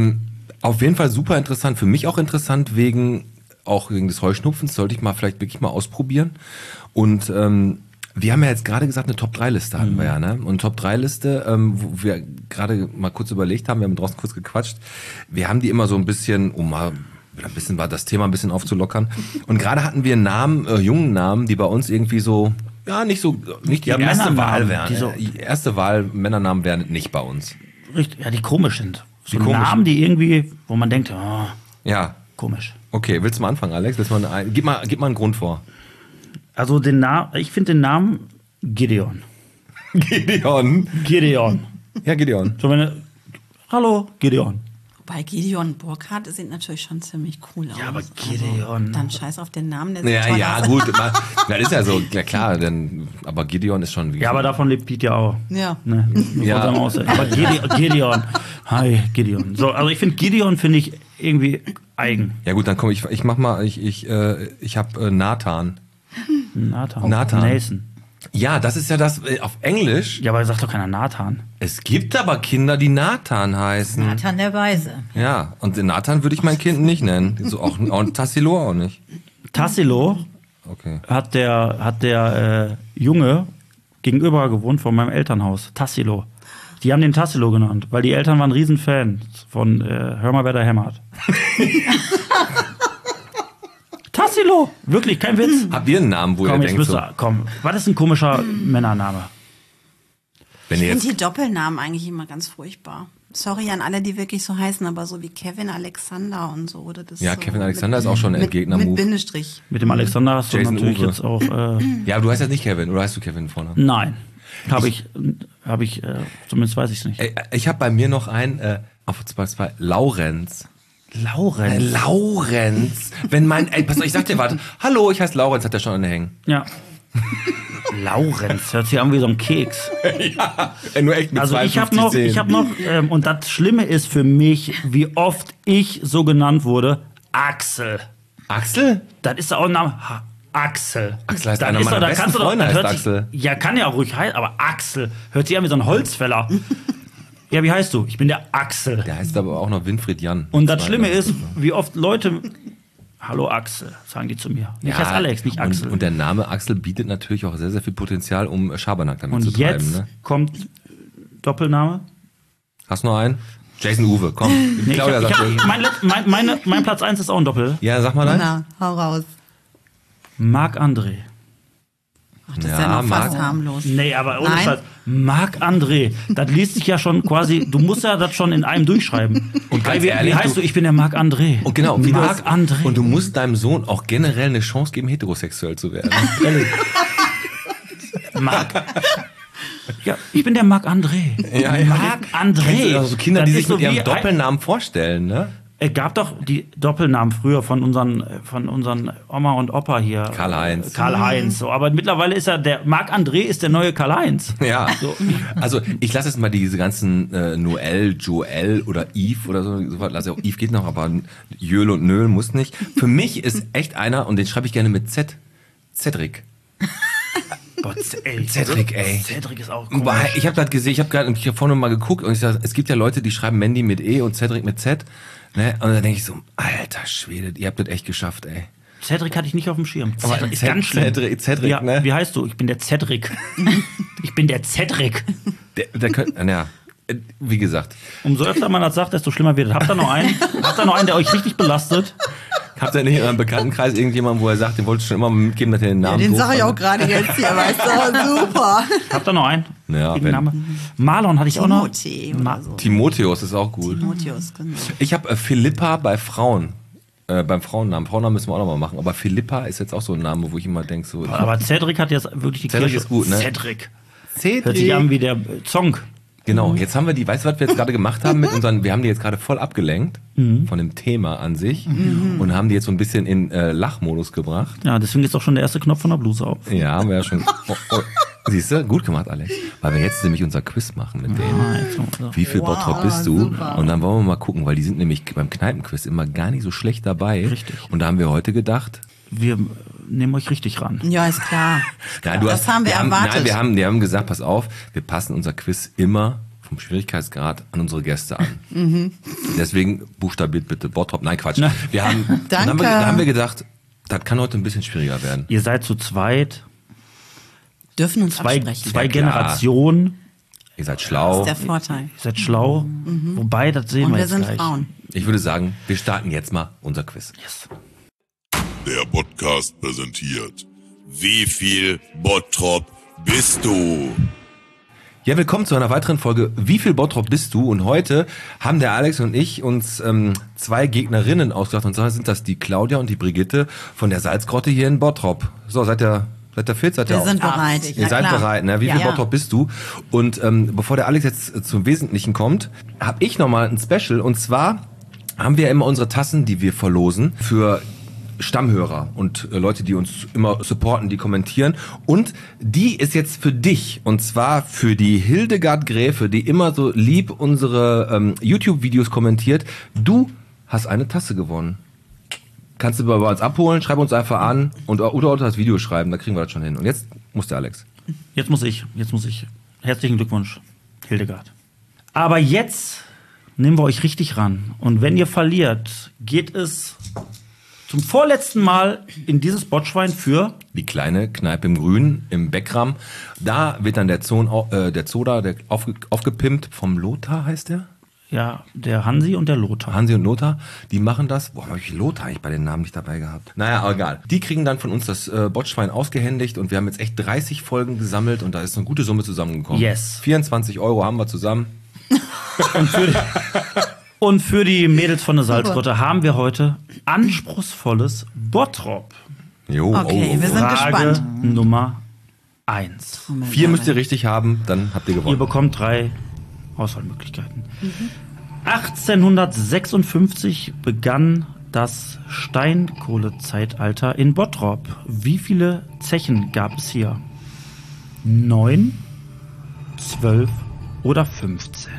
auf jeden Fall super interessant. Für mich auch interessant wegen des Heuschnupfens. Sollte ich vielleicht wirklich mal ausprobieren. Und wir haben ja jetzt gerade gesagt, eine Top-3-Liste hatten wir ja, ne? Und Top-3-Liste, wo wir gerade mal kurz überlegt haben, wir haben draußen kurz gequatscht, wir haben die immer so ein bisschen, das Thema ein bisschen aufzulockern. Und gerade hatten wir Namen, jungen Namen, die bei uns irgendwie so, nicht die erste Wahl wären. Die erste Wahl, Männernamen wären nicht bei uns. Richtig, ja, die komisch sind. So Namen, die irgendwie, wo man denkt, ja, komisch. Okay, willst du mal anfangen, Alex? Gib mal einen Grund vor. Also ich finde den Namen Gideon. Gideon? Ja, Gideon. So Hallo, Gideon. Wobei Gideon Burkhardt sieht natürlich schon ziemlich cool aus. Ja, aber Gideon. Also, dann scheiß auf den Namen, der sieht Ja, toll ja, aus. gut. Das ist ja so, klar, aber Gideon ist schon... Ja, aber davon lebt Piet ja auch. Ja. Ne? Ja. Aber Gideon. Hi, Gideon. So, also ich finde Gideon irgendwie eigen. Ja gut, dann komm, ich habe Nathan. Nathan. Nathan. Ja, das ist ja das auf Englisch. Ja, aber sagt doch keiner Nathan. Es gibt aber Kinder, die Nathan heißen. Nathan der Weise. Ja, und den Nathan würde ich mein Kind nicht nennen. So auch Tassilo auch nicht. Tassilo Okay. hat der Junge gegenüber gewohnt von meinem Elternhaus. Tassilo. Die haben den Tassilo genannt, weil die Eltern waren Riesenfans von Hör mal, wer da hämmert. Tassilo! Wirklich, kein Witz. Habt ihr einen Namen, wo ihr denkt so? Was ist ein komischer Männername? Wenn Ich ihr finde jetzt die Doppelnamen eigentlich immer ganz furchtbar. Sorry an alle, die wirklich so heißen, aber so wie Kevin Alexander und so. Das ist Ja, so Kevin Alexander ist auch schon ein Endgegner-Move. Mit Bindestrich. Mit dem Alexander hast du Jason natürlich Uwe. jetzt auch. Ja, aber du heißt jetzt nicht Kevin, oder heißt du Kevin vorne? Nein. Habe ich, zumindest weiß ich es nicht. Ich habe bei mir noch einen, auf zwei, Laurenz. Laurenz. Pass auf, ich sag dir was. Hallo, ich heiße Laurenz, hat der schon eine hängen. Ja. Laurenz, hört sich an wie so ein Keks. Ja, nur echt mit Also ich habe 52 noch, und das Schlimme ist für mich, wie oft ich so genannt wurde, Axel. Axel? Das ist auch ein Name. Axel. Axel heißt Dann einer ist meiner da besten kannst du doch- Freunde, das heißt hört sich- Axel. Ja, kann ja auch ruhig heißen, aber Axel hört sich an wie so ein Holzfäller. Ja, wie heißt du? Ich bin der Axel. Der heißt aber auch noch Winfried Jan. Und das Schlimme ist, wie oft Leute, hallo Axel, sagen die zu mir. Ich heiße Alex, nicht Axel. Und der Name Axel bietet natürlich auch sehr, sehr viel Potenzial, um Schabernack damit Und zu treiben. jetzt Ne? kommt Doppelname. Hast du noch einen? Jason Uwe, komm. Nee, Claudia sagt mein Platz 1 ist auch ein Doppel. ja, sag mal einen. Na, hau raus. Marc-André. Ach, das ist ja noch fast harmlos. Nee, aber ohne Nein? Scheiß. Marc-André. Das liest sich ja schon quasi, du musst ja das schon in einem durchschreiben. Und ganz wie ehrlich, heißt du? Ich bin der Marc-André. Und genau, wie Marc-André. Und du musst deinem Sohn auch generell eine Chance geben, heterosexuell zu werden. Ja, ich bin der Marc-André. Ja, ja. Marc-André. Also Kinder, Das die ist sich so mit ihrem wie- Doppelnamen vorstellen, ne? Es gab doch die Doppelnamen früher von unseren Oma und Opa hier. Karl-Heinz. Karl-Heinz. So. Aber mittlerweile ist er der Marc-André ist der neue Karl-Heinz. Ja, also ich lasse jetzt mal diese ganzen Noel, Joel oder Yves oder so, also Yves geht noch, aber Jöl und Nöl muss nicht. Für mich ist echt einer, und den schreibe ich gerne mit Z, Cedric. Gott, ey. Cedric, ey. Cedric ist auch Aber komisch. ich habe das gesehen, ich habe vorne mal geguckt und ich sag, es gibt ja Leute, die schreiben Mandy mit E und Cedric mit Z. Ne? Und dann denke ich so, alter Schwede, ihr habt das echt geschafft, ey. Cedric hatte ich nicht auf dem Schirm. Aber Cedric ist ganz schlimm. Cedric, Ja, ne? wie heißt du? Ich bin der Cedric. Ich bin der Cedric. Der könnte, ja, wie gesagt. Umso öfter man das sagt, desto schlimmer wird es. Habt ihr noch einen? Der euch richtig belastet? Habt ihr nicht in eurem Bekanntenkreis irgendjemanden, wo er sagt, den wolltest du schon immer mitgeben, dass er den Namen Den doof sage ich auch fand? gerade jetzt hier, weißt du? Super. Habt ihr noch einen? Ja, Irgendein wenn- Name? Marlon hatte ich auch noch. Timothy oder so. Timotheus ist auch gut. Timotheus, genau. Ich habe Philippa bei Frauen. Beim Frauennamen. Frauennamen müssen wir auch noch mal machen. Aber Philippa ist jetzt auch so ein Name, wo ich immer denke, so. Aber Cedric hat jetzt wirklich die Cedric Kirche. ist gut, ne? Cedric. Hört sich an wie der Song. Genau, jetzt haben wir die, weißt du, was wir jetzt gerade gemacht haben mit unseren, wir haben die jetzt gerade voll abgelenkt von dem Thema an sich und haben die jetzt so ein bisschen in Lachmodus gebracht. Ja, deswegen ist auch schon der erste Knopf von der Bluse auf. Ja, haben wir ja schon. Siehst du, gut gemacht, Alex. Weil wir jetzt nämlich unser Quiz machen mit denen. Wie viel Bottrop bist du? super. Und dann wollen wir mal gucken, weil die sind nämlich beim Kneipenquiz immer gar nicht so schlecht dabei. Richtig. Und da haben wir heute gedacht, Wir nehmen euch richtig ran. Ja, ist klar. nein, Das haben wir erwartet. Nein, wir haben gesagt, pass auf, wir passen unser Quiz immer vom Schwierigkeitsgrad an unsere Gäste an. Deswegen buchstabiert bitte Bottrop. Nein, Quatsch. Wir haben, Danke. Da haben wir gedacht, das kann heute ein bisschen schwieriger werden. Ihr seid zu zweit, Dürfen uns zwei absprechen. Ja, klar. Generationen. Ihr seid schlau. Das ist der Vorteil. Ihr seid schlau. Wobei, das sehen Und wir wir jetzt sind gleich. Frauen. Ich würde sagen, wir starten jetzt mal unser Quiz. Yes. Der Podcast präsentiert. Wie viel Bottrop bist du? Ja, willkommen zu einer weiteren Folge Wie viel Bottrop bist du? Und heute haben der Alex und ich uns zwei Gegnerinnen ausgedacht. Und zwar sind das die Claudia und die Brigitte von der Salzgrotte hier in Bottrop. So, seid ihr fit? Seid ihr Wir auf? sind bereit. Ihr seid bereit, ne? Wie viel Ja. Bottrop bist du? Und bevor der Alex jetzt zum Wesentlichen kommt, habe ich nochmal ein Special. Und zwar haben wir immer unsere Tassen, die wir verlosen für Stammhörer und Leute, die uns immer supporten, die kommentieren. Und die ist jetzt für dich. Und zwar für die Hildegard Gräfe, die immer so lieb unsere YouTube-Videos kommentiert. Du hast eine Tasse gewonnen. Kannst du bei uns abholen, schreib uns einfach an und oder das Video schreiben, da kriegen wir das schon hin. Und jetzt muss der Alex. Jetzt muss ich. Herzlichen Glückwunsch, Hildegard. Aber jetzt nehmen wir euch richtig ran. Und wenn ihr verliert, geht es zum vorletzten Mal in dieses Botschwein für... Die kleine Kneipe im Grün, im Beckram. Da wird dann der Zoda aufgepimpt vom Lothar, heißt der? Ja, der Hansi und der Lothar. Hansi und Lothar, die machen das. Boah, habe ich Lothar eigentlich bei den Namen nicht dabei gehabt. Naja, aber egal. Die kriegen dann von uns das Botschwein ausgehändigt und wir haben jetzt echt 30 Folgen gesammelt und da ist eine gute Summe zusammengekommen. Yes. 24 € haben wir zusammen. Und für die Mädels von der Salzgrotte haben wir heute anspruchsvolles Bottrop. Jo, Okay, wir sind Frage gespannt. Nummer 1. 4 müsst ihr richtig haben, dann habt ihr Ihr gewonnen. bekommt 3 Auswahlmöglichkeiten. 1856 begann das Steinkohlezeitalter in Bottrop. Wie viele Zechen gab es hier? 9, 12 oder 15?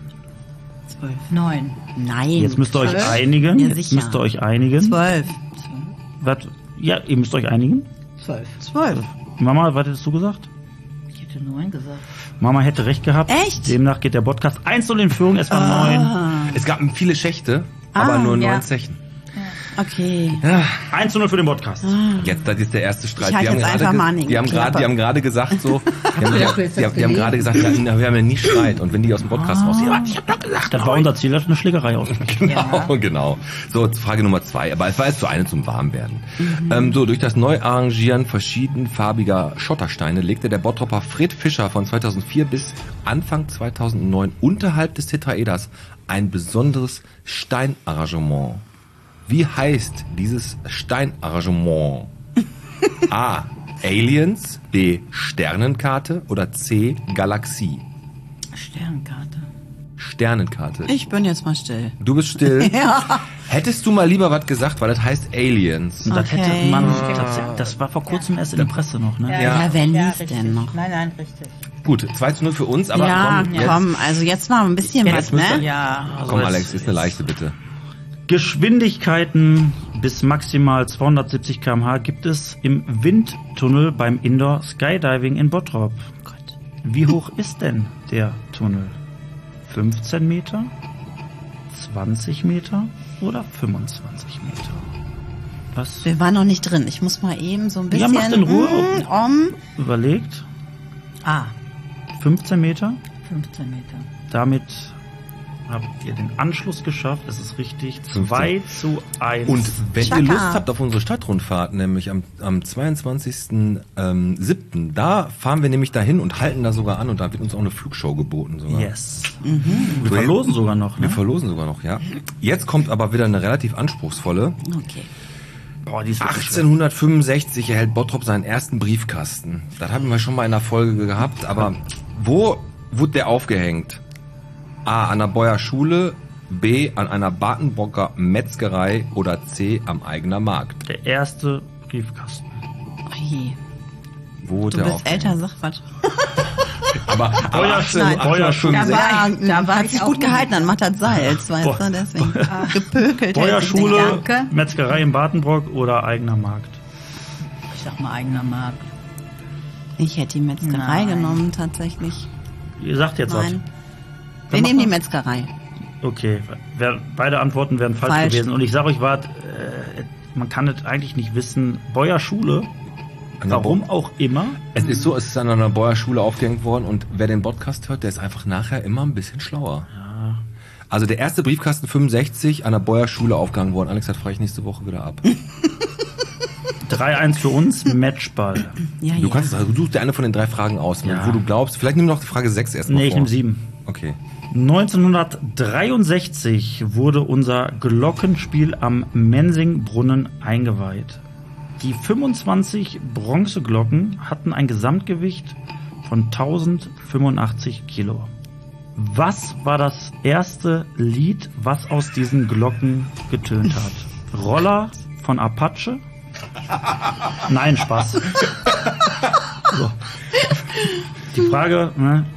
9. Nein. Jetzt müsst ihr euch 12? einigen. Ja, Jetzt sicher. müsst ihr euch einigen. 12. Was? Ja, ihr müsst euch einigen. 12. 12. Mama, was hättest du gesagt? Ich hätte 9 gesagt. Mama hätte recht gehabt. Echt? Demnach geht der Podcast 1-0 in Führung. Es waren 9. Es gab viele Schächte, aber nur 9 ja. Zechen. Okay. 1-0 für den Podcast. Jetzt, das ist der erste Streit. Ich halte jetzt einfach mal an den die haben Klappe. gerade gesagt so, die haben gerade gesagt, wir haben ja nie Streit. Und wenn die aus dem Podcast raus, ja, ich hab doch gesagt, Das war unser Ziel, dass eine Schlägerei ausgeht. genau. So, Frage Nummer 2. Aber es war jetzt so eine zum Warmwerden. So, durch das Neuarrangieren verschiedenfarbiger Schottersteine legte der Bottroper Fred Fischer von 2004 bis Anfang 2009 unterhalb des Tetraeders ein besonderes Steinarrangement. Wie heißt dieses Steinarrangement? A. Aliens, B. Sternenkarte oder C. Galaxie? Sternkarte. Sternenkarte. Ich bin jetzt mal still. Du bist still. Ja. Hättest du mal lieber was gesagt, weil das heißt Aliens. Und das Okay. hätte man, das war vor kurzem erst in der Presse noch, ne? Ja, wer liest richtig. denn noch? Nein, richtig. Gut, 2-0 für uns, aber Ja, komm, also jetzt mal ein bisschen was, müsst ihr- ne? Ja. komm Alex, ist eine leichte Bitte. Geschwindigkeiten bis maximal 270 km/h gibt es im Windtunnel beim Indoor Skydiving in Bottrop. Wie hoch ist denn der Tunnel? 15 Meter, 20 Meter oder 25 Meter? Was? Wir waren noch nicht drin. Ich muss mal eben so ein bisschen... Ja, macht in Ruhe. Überlegt. 15 Meter. 15 Meter. Damit habt ihr den Anschluss geschafft. Es ist richtig. 2:1. Und wenn Chaka. ihr Lust habt auf unsere Stadtrundfahrt, nämlich am 22.07., da fahren wir nämlich dahin und halten da sogar an und da wird uns auch eine Flugshow geboten sogar. Yes. Wir verlosen sogar noch, Wir ne? verlosen sogar noch, ja. Jetzt kommt aber wieder eine relativ anspruchsvolle. Okay. Boah, die ist wirklich schwer. 1865 erhält Bottrop seinen ersten Briefkasten. Das hatten wir schon mal in der Folge gehabt, aber wo wurde der aufgehängt? A. An der Beuer Schule, B. An einer Badenbrocker Metzgerei oder C. am eigener Markt. Der erste Briefkasten. Oje. Wo wurde Du der bist aufgehängt? älter, sag was. Aber Beuerschule. 1865. Da hat sich gut gehalten, dann macht das Salz, weißt du, deswegen gepökelt. hält sich Beuerschule, nicht. Danke. Metzgerei in Badenbrock oder eigener Markt. Ich sag mal eigener Markt. Ich hätte die Metzgerei Nein. genommen, tatsächlich. Ihr sagt jetzt Nein. was. Wir nehmen die Metzgerei. Okay, beide Antworten wären falsch gewesen. Und ich sage euch, man kann es eigentlich nicht wissen. Beuerschule, warum auch immer. Es ist so, es ist an einer Beuer Schule aufgehängt worden und wer den Podcast hört, der ist einfach nachher immer ein bisschen schlauer. Ja. Also der erste Briefkasten 65 an der Beuer Schule aufgehangen worden. Alex, das frage ich nächste Woche wieder ab. 3:1 für uns, Matchball. Ja, Du kannst, also du suchst dir eine von den 3 Fragen aus, Ja. wo du glaubst. Vielleicht nimm noch die Frage 6 erstmal Nee, ich vor. nehme 7. Okay. 1963 wurde unser Glockenspiel am Mensingbrunnen eingeweiht. Die 25 Bronzeglocken hatten ein Gesamtgewicht von 1085 Kilo. Was war das erste Lied, was aus diesen Glocken getönt hat? Roller von Apache? Nein, Spaß. So. Die Frage, ne?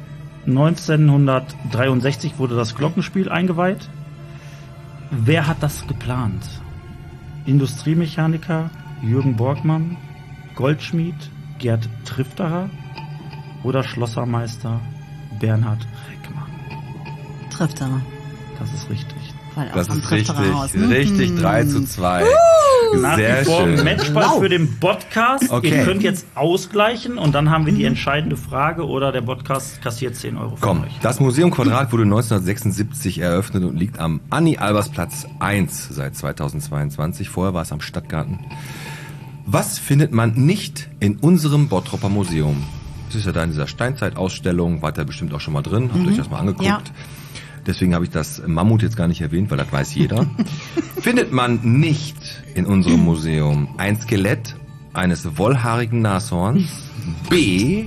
1963 wurde das Glockenspiel eingeweiht. Wer hat das geplant? Industriemechaniker Jürgen Borgmann, Goldschmied Gerd Trifterer oder Schlossermeister Bernhard Reckmann? Trifft er. Das ist richtig. Weil auch Das am ist richtig. Trifterer Haus. Richtig 3:2. Nach Sehr wie vor schön. Matchball für den Podcast. Okay. Ihr könnt jetzt ausgleichen und dann haben wir die entscheidende Frage oder der Podcast kassiert 10 Euro von Komm, euch. das Museum Quadrat wurde 1976 eröffnet und liegt am Anni-Albers-Platz 1 seit 2022. Vorher war es am Stadtgarten. Was findet man nicht in unserem Bottroper Museum? Das ist ja da in dieser Steinzeitausstellung, wart ihr bestimmt auch schon mal drin, habt euch das mal angeguckt. Ja. Deswegen habe ich das Mammut jetzt gar nicht erwähnt, weil das weiß jeder. Findet man nicht in unserem Museum ein Skelett eines wollhaarigen Nashorns, B,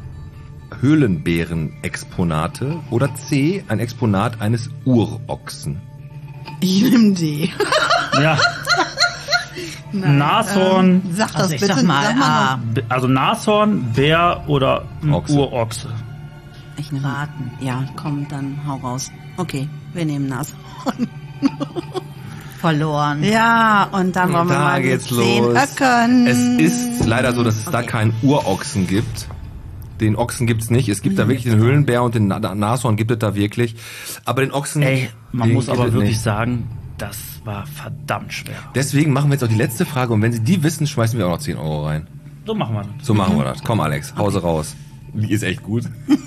Höhlenbären-Exponate oder C, ein Exponat eines Urochsen? Ich nehme die. Ja. Nashorn, Sag das Also ich bitte. sag mal A. also Nashorn, Bär oder ein Ochse. Urochse. Ich nehme Raten. Ja, komm, dann hau raus. Okay, wir nehmen Nashorn. Verloren. Ja, und dann wollen wir Da mal geht's 10 los. Öcken. Es ist leider so, dass es da keinen Urochsen gibt. Den Ochsen gibt's nicht. Es gibt da wirklich den Höhlenbär und den Nashorn gibt es da wirklich. Aber den Ochsen... Ey, man den muss gibt aber es wirklich nicht. sagen, das war verdammt schwer. Deswegen machen wir jetzt auch die letzte Frage und wenn Sie die wissen, schmeißen wir auch noch 10 Euro rein. So machen wir das. So machen wir das. Komm Alex, Hause raus. Die ist echt gut.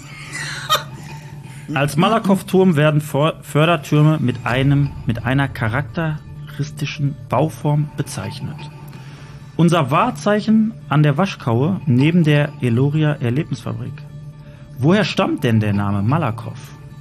Als Malakoff-Turm werden Fördertürme mit einer charakteristischen Bauform bezeichnet. Unser Wahrzeichen an der Waschkaue neben der Eloria Erlebnisfabrik. Woher stammt denn der Name Malakoff?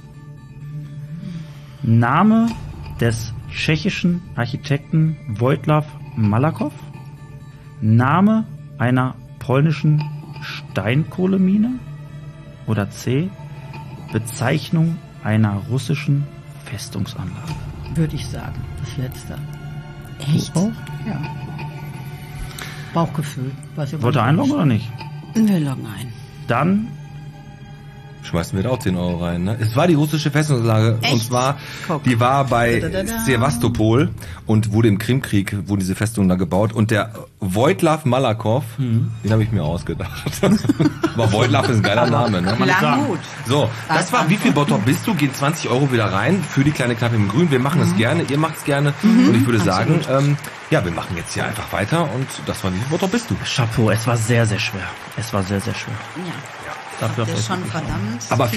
Name des tschechischen Architekten Wojtław Malakoff? Name einer polnischen Steinkohlemine? Oder C. Bezeichnung einer russischen Festungsanlage. Würde ich sagen. Das letzte. Echt? Auch? Ja. Bauchgefühl. Weiß ich Wollt ihr einloggen oder nicht? Wir loggen ein. Dann schmeißen wir da auch 10 Euro rein. Ne? Es war die russische Festungsanlage. Echt? Und zwar, Guck. die war bei Sevastopol und wurde im Krimkrieg, wurde diese Festung da gebaut. Und der Wojtlaw Malakow, den habe ich mir ausgedacht. Aber Wojtlaw ist ein geiler Name. Ne? Lang gut. So, das war, wie viel Bottrop bist du? Gehen 20 Euro wieder rein für die kleine Kneipe im Grün. Wir machen es gerne, ihr macht es gerne. Und ich würde sagen, ja, wir machen jetzt hier einfach weiter. Und das war, wie viel Bottrop bist du? Chapeau, es war sehr, sehr schwer. Es war sehr, sehr schwer. Ja. Dafür Das ist schon verdammt. Aber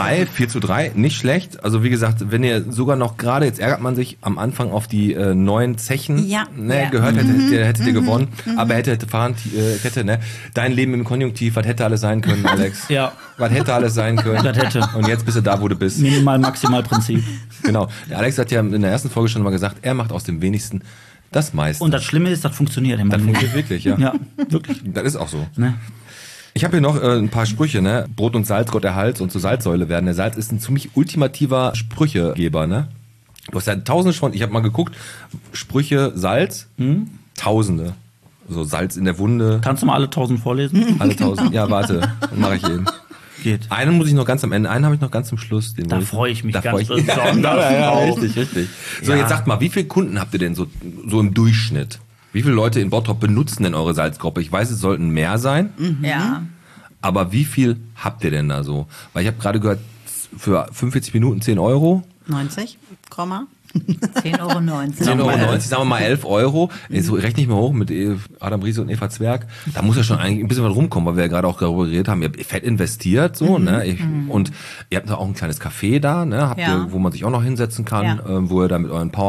4:3, nicht schlecht. Also wie gesagt, wenn ihr sogar noch gerade, jetzt ärgert man sich am Anfang auf die neuen Zechen, Ja. ne, Ja. gehört hättet ihr gewonnen. Aber hätte Fahrradkette, ne? Dein Leben im Konjunktiv, was hätte alles sein können, Alex? Ja. Was hätte alles sein können? Das hätte. Und jetzt bist du da, wo du bist. Minimal-Maximal-Prinzip. Genau. Der Alex hat ja in der ersten Folge schon mal gesagt, er macht aus dem Wenigsten das meiste. Und das Schlimme ist, das funktioniert. das funktioniert wirklich, ja. Ja, wirklich. Das ist auch so. Ne? Ich habe hier noch ein paar Sprüche, ne? Brot und Salz, Gott erhalt und zur Salzsäule werden. Der Salz ist ein ziemlich ultimativer Sprüchegeber, ne? Du hast ja tausende schon, ich habe mal geguckt, Sprüche Salz, Tausende. So Salz in der Wunde. Kannst du mal alle 1000 vorlesen? Alle 1000. Ja, warte, mache ich eben. Geht. Einen muss ich noch ganz am Ende, einen habe ich noch ganz zum Schluss. Den Da will freue ich mich da ganz freu ich- besonders ja, drauf. richtig. So, Ja. jetzt sagt mal, wie viele Kunden habt ihr denn so im Durchschnitt? Wie viele Leute in Bottrop benutzen denn eure Salzgruppe? Ich weiß, es sollten mehr sein. Ja. Aber wie viel habt ihr denn da so? Weil ich habe gerade gehört, für 45 Minuten 10 Euro. 90, Komma. 10,90 Euro. 10,90 Euro, sagen wir mal 11 Euro. So rechne ich mal hoch mit Adam Riese und Eva Zwerg. Da muss ja schon eigentlich ein bisschen was rumkommen, weil wir ja gerade auch darüber geredet haben. Ihr habt fett investiert, so, ne? Und ihr habt da auch ein kleines Café da, ne? Habt Ja. ihr, wo man sich auch noch hinsetzen kann, Ja. wo ihr da mit euren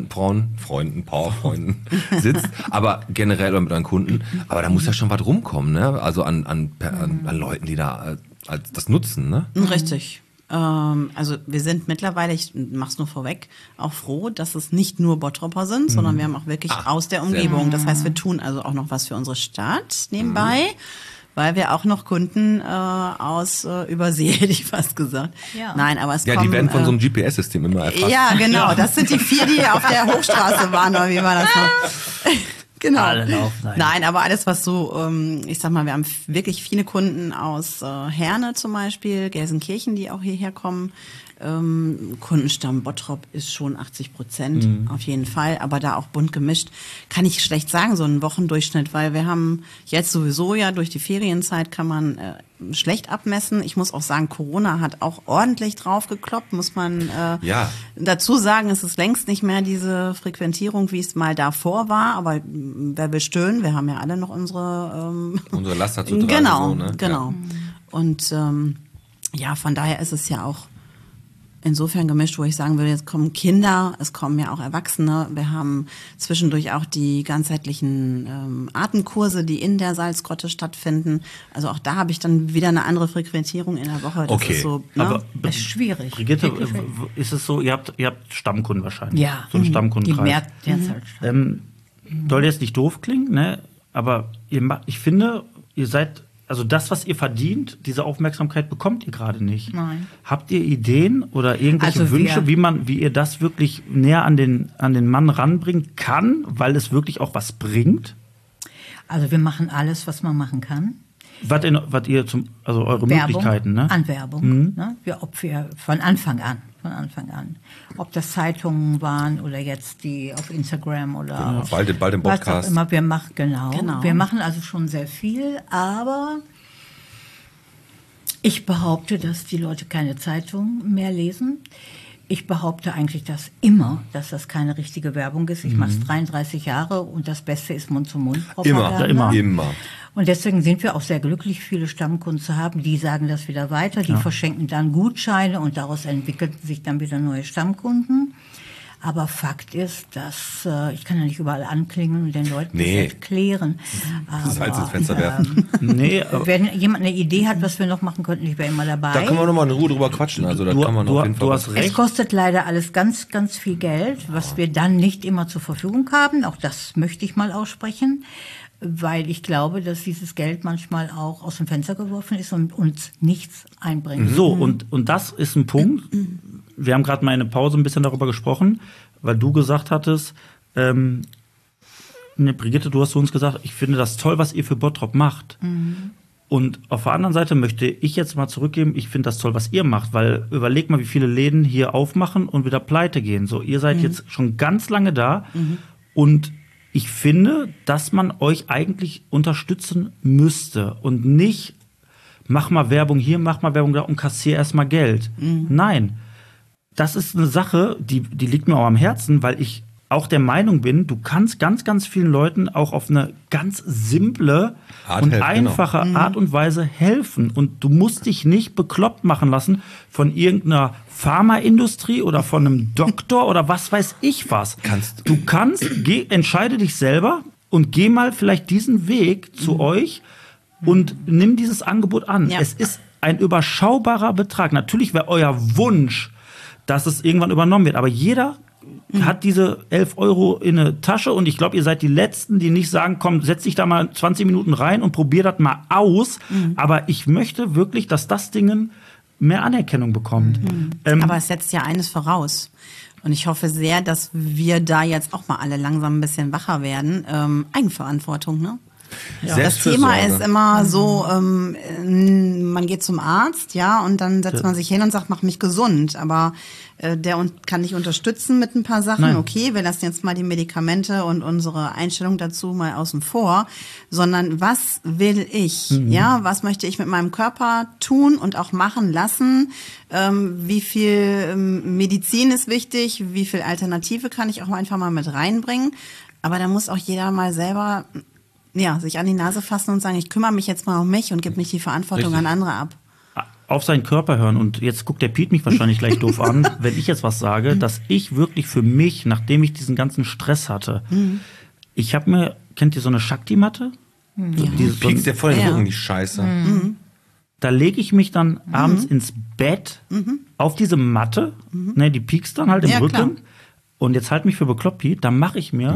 Powerfreunden sitzt. Aber generell oder mit euren Kunden. Aber da muss ja schon was rumkommen, ne? Also an Leuten, die da das nutzen, ne? Richtig. Also wir sind mittlerweile, ich mach's nur vorweg, auch froh, dass es nicht nur Bottropper sind, sondern wir haben auch wirklich aus der Umgebung. Das heißt, wir tun also auch noch was für unsere Stadt nebenbei, weil wir auch noch Kunden aus Übersee, hätte ich fast gesagt. Ja. Nein, aber es Ja, kommen, die werden von so einem GPS-System immer erfasst. ja, genau. Das sind die 4, die auf der Hochstraße waren, oder wie war das noch? Genau. Alle laufen ein. Nein, aber alles, was so, ich sag mal, wir haben wirklich viele Kunden aus Herne zum Beispiel, Gelsenkirchen, die auch hierher kommen. Kundenstamm Bottrop ist schon 80%, auf jeden Fall, aber da auch bunt gemischt. Kann ich schlecht sagen, so einen Wochendurchschnitt, weil wir haben jetzt sowieso ja durch die Ferienzeit kann man schlecht abmessen. Ich muss auch sagen, Corona hat auch ordentlich draufgekloppt, muss man dazu sagen, es ist längst nicht mehr diese Frequentierung, wie es mal davor war, aber wer will stöhnen, wir haben ja alle noch unsere Laster zu tragen. Genau, so, ne? genau. Und ja, von daher ist es ja auch insofern gemischt, wo ich sagen würde, jetzt kommen Kinder, es kommen ja auch Erwachsene. Wir haben zwischendurch auch die ganzheitlichen Atemkurse, die in der Salzgrotte stattfinden. Also auch da habe ich dann wieder eine andere Frequentierung in der Woche. Das Okay. ist so, ne? Aber Das ist schwierig. Brigitte, Wirklich schwierig. ist es so, ihr habt Stammkunden wahrscheinlich. Ja. So einen Die Stammkundenkreis. Mehrzahl. Soll jetzt nicht doof klingen, ne? Aber ich finde, ihr seid, also das, was ihr verdient, diese Aufmerksamkeit bekommt ihr gerade nicht. Nein. Habt ihr Ideen oder irgendwelche Also Wünsche, wie ihr das wirklich näher an den Mann ranbringen kann, weil es wirklich auch was bringt? Also wir machen alles, was man machen kann. Was ihr also eure Möglichkeiten, ne? An Werbung. Ne? Ob wir von Anfang an. Ob das Zeitungen waren oder jetzt die auf Instagram oder Bald im was Podcast. auch immer. Wir machen, Genau. Wir machen also schon sehr viel, aber ich behaupte, dass die Leute keine Zeitung mehr lesen. Ich behaupte eigentlich dass das keine richtige Werbung ist. Ich mache es 33 Jahre und das Beste ist Mund-zu-Mund-Propaganda. Immer. Und deswegen sind wir auch sehr glücklich, viele Stammkunden zu haben. Die sagen das wieder weiter, die verschenken dann Gutscheine und daraus entwickeln sich dann wieder neue Stammkunden. Aber Fakt ist, dass ich kann ja nicht überall anklingen und den Leuten das erklären. Salz ins Fenster werfen. Wenn jemand eine Idee hat, was wir noch machen könnten, ich wäre immer dabei. Da können wir nochmal in Ruhe drüber quatschen. Also da kann man auf jeden Fall. Du hast recht. Es kostet leider alles ganz, ganz viel Geld, was wir dann nicht immer zur Verfügung haben. Auch das möchte ich mal aussprechen, weil ich glaube, dass dieses Geld manchmal auch aus dem Fenster geworfen ist und uns nichts einbringt. So, und das ist ein Punkt. Wir haben gerade mal in der Pause ein bisschen darüber gesprochen, weil du gesagt hattest, Brigitte, du hast zu uns gesagt, ich finde das toll, was ihr für Bottrop macht. Und auf der anderen Seite möchte ich jetzt mal zurückgeben, ich finde das toll, was ihr macht, weil überlegt mal, wie viele Läden hier aufmachen und wieder pleite gehen. So, ihr seid jetzt schon ganz lange da und ich finde, dass man euch eigentlich unterstützen müsste und nicht, mach mal Werbung hier, mach mal Werbung da und kassier erstmal Geld. Nein, das ist eine Sache, die liegt mir auch am Herzen, weil ich auch der Meinung bin, du kannst ganz, ganz vielen Leuten auch auf eine ganz simple und einfache Art und Weise helfen. Und du musst dich nicht bekloppt machen lassen von irgendeiner Pharmaindustrie oder von einem Doktor oder was weiß ich was. Du kannst, entscheide dich selber und geh mal vielleicht diesen Weg zu euch und nimm dieses Angebot an. Ja. Es ist ein überschaubarer Betrag. Natürlich wäre euer Wunsch, dass es irgendwann übernommen wird, aber jeder hat diese 11 € in eine Tasche und ich glaube, ihr seid die Letzten, die nicht sagen, komm, setz dich da mal 20 Minuten rein und probier das mal aus. Aber ich möchte wirklich, dass das Ding mehr Anerkennung bekommt. Aber es setzt ja eines voraus. Und ich hoffe sehr, dass wir da jetzt auch mal alle langsam ein bisschen wacher werden. Eigenverantwortung, ne? Ja. Das Thema ist immer so, man geht zum Arzt, ja, und dann setzt man sich hin und sagt, mach mich gesund. Aber der kann nicht unterstützen mit ein paar Sachen. Nein. Okay, wir lassen jetzt mal die Medikamente und unsere Einstellung dazu mal außen vor. Sondern was will ich? Ja, was möchte ich mit meinem Körper tun und auch machen lassen? Wie viel Medizin ist wichtig? Wie viel Alternative kann ich auch einfach mal mit reinbringen? Aber da muss auch jeder mal selber sich an die Nase fassen und sagen, ich kümmere mich jetzt mal um mich und gebe nicht die Verantwortung an andere ab. Auf seinen Körper hören. Und jetzt guckt der Piet mich wahrscheinlich gleich doof an, wenn ich jetzt was sage, dass ich wirklich für mich, nachdem ich diesen ganzen Stress hatte, ich habe mir, kennt ihr so eine Shakti-Matte? Du piekst dir voll in den Rücken, die Scheiße. Da lege ich mich dann abends ins Bett auf diese Matte, ne, die piekst dann halt im Rücken. Klar. Und jetzt halt mich für bekloppt, Piet, da mache ich mir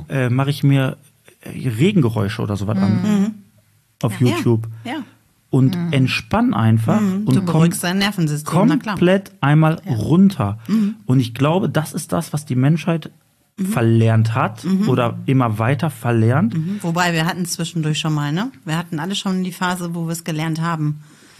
Regengeräusche oder sowas an auf YouTube. Ja. Und entspann einfach und du beruhigst dein Nervensystem, komplett einmal runter. Und ich glaube, das ist das, was die Menschheit verlernt hat oder immer weiter verlernt. Wobei, wir hatten es zwischendurch schon mal, ne? Wir hatten alle schon die Phase, wo wir es gelernt haben.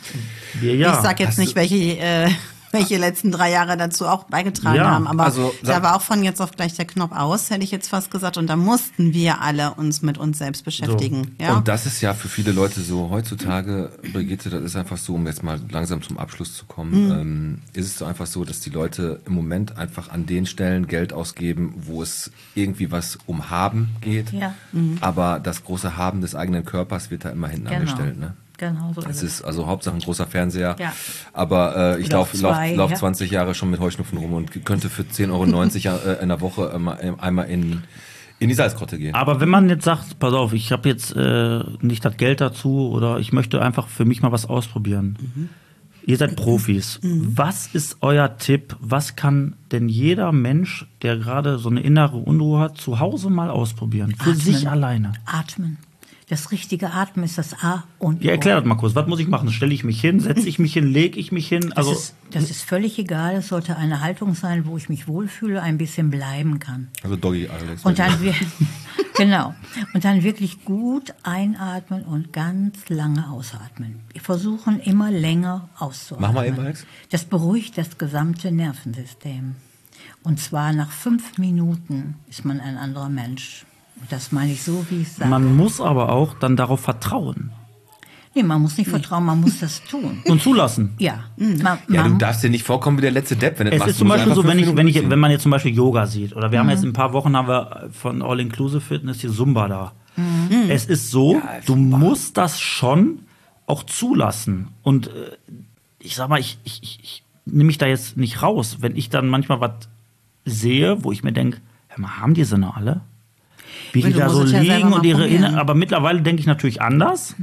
Ich sag jetzt nicht, welche letzten 3 Jahre dazu auch beigetragen haben. Aber da war auch von jetzt auf gleich der Knopf aus, hätte ich jetzt fast gesagt. Und da mussten wir alle uns mit uns selbst beschäftigen. So. Ja? Und das ist ja für viele Leute so heutzutage, Brigitte, das ist einfach so, um jetzt mal langsam zum Abschluss zu kommen, ist es so einfach so, dass die Leute im Moment einfach an den Stellen Geld ausgeben, wo es irgendwie was um Haben geht. Ja. Aber das große Haben des eigenen Körpers wird da immer hinten angestellt, ne? Genau, so es ist also Hauptsache ein großer Fernseher, aber ich laufe 20 Jahre schon mit Heuschnupfen rum und könnte für 10,90 € in der Woche einmal in die Salzgrotte gehen. Aber wenn man jetzt sagt, pass auf, ich habe jetzt nicht das Geld dazu oder ich möchte einfach für mich mal was ausprobieren. Ihr seid Profis. Was ist euer Tipp? Was kann denn jeder Mensch, der gerade so eine innere Unruhe hat, zu Hause mal ausprobieren? Für sich alleine. Atmen. Das richtige Atmen ist das A und O. Ja, erklär das mal kurz. Was muss ich machen? Stelle ich mich hin, setze ich mich hin, lege ich mich hin? Also das ist völlig egal. Es sollte eine Haltung sein, wo ich mich wohlfühle, ein bisschen bleiben kann. Also Doggy, Alex. Und dann genau. Und dann wirklich gut einatmen und ganz lange ausatmen. Wir versuchen immer länger auszuatmen. Mach mal eben, Alex. Das beruhigt das gesamte Nervensystem. Und zwar nach 5 Minuten ist man ein anderer Mensch. Das meine ich so, wie ich sage. Man muss aber auch dann darauf vertrauen. Nee, man muss nicht vertrauen, man muss das tun. Und zulassen. Ja. Du darfst dir nicht vorkommen wie der letzte Depp, wenn du das machst. Es ist zum Beispiel so, wenn man jetzt zum Beispiel Yoga sieht, oder wir haben jetzt in ein paar Wochen haben wir von All Inclusive Fitness hier Zumba da. Es ist so, du musst das schon auch zulassen. Und ich sag mal, ich nehme mich da jetzt nicht raus, wenn ich dann manchmal was sehe, wo ich mir denke, haben die Sinne alle? Wie die da so liegen und aber mittlerweile denke ich natürlich anders.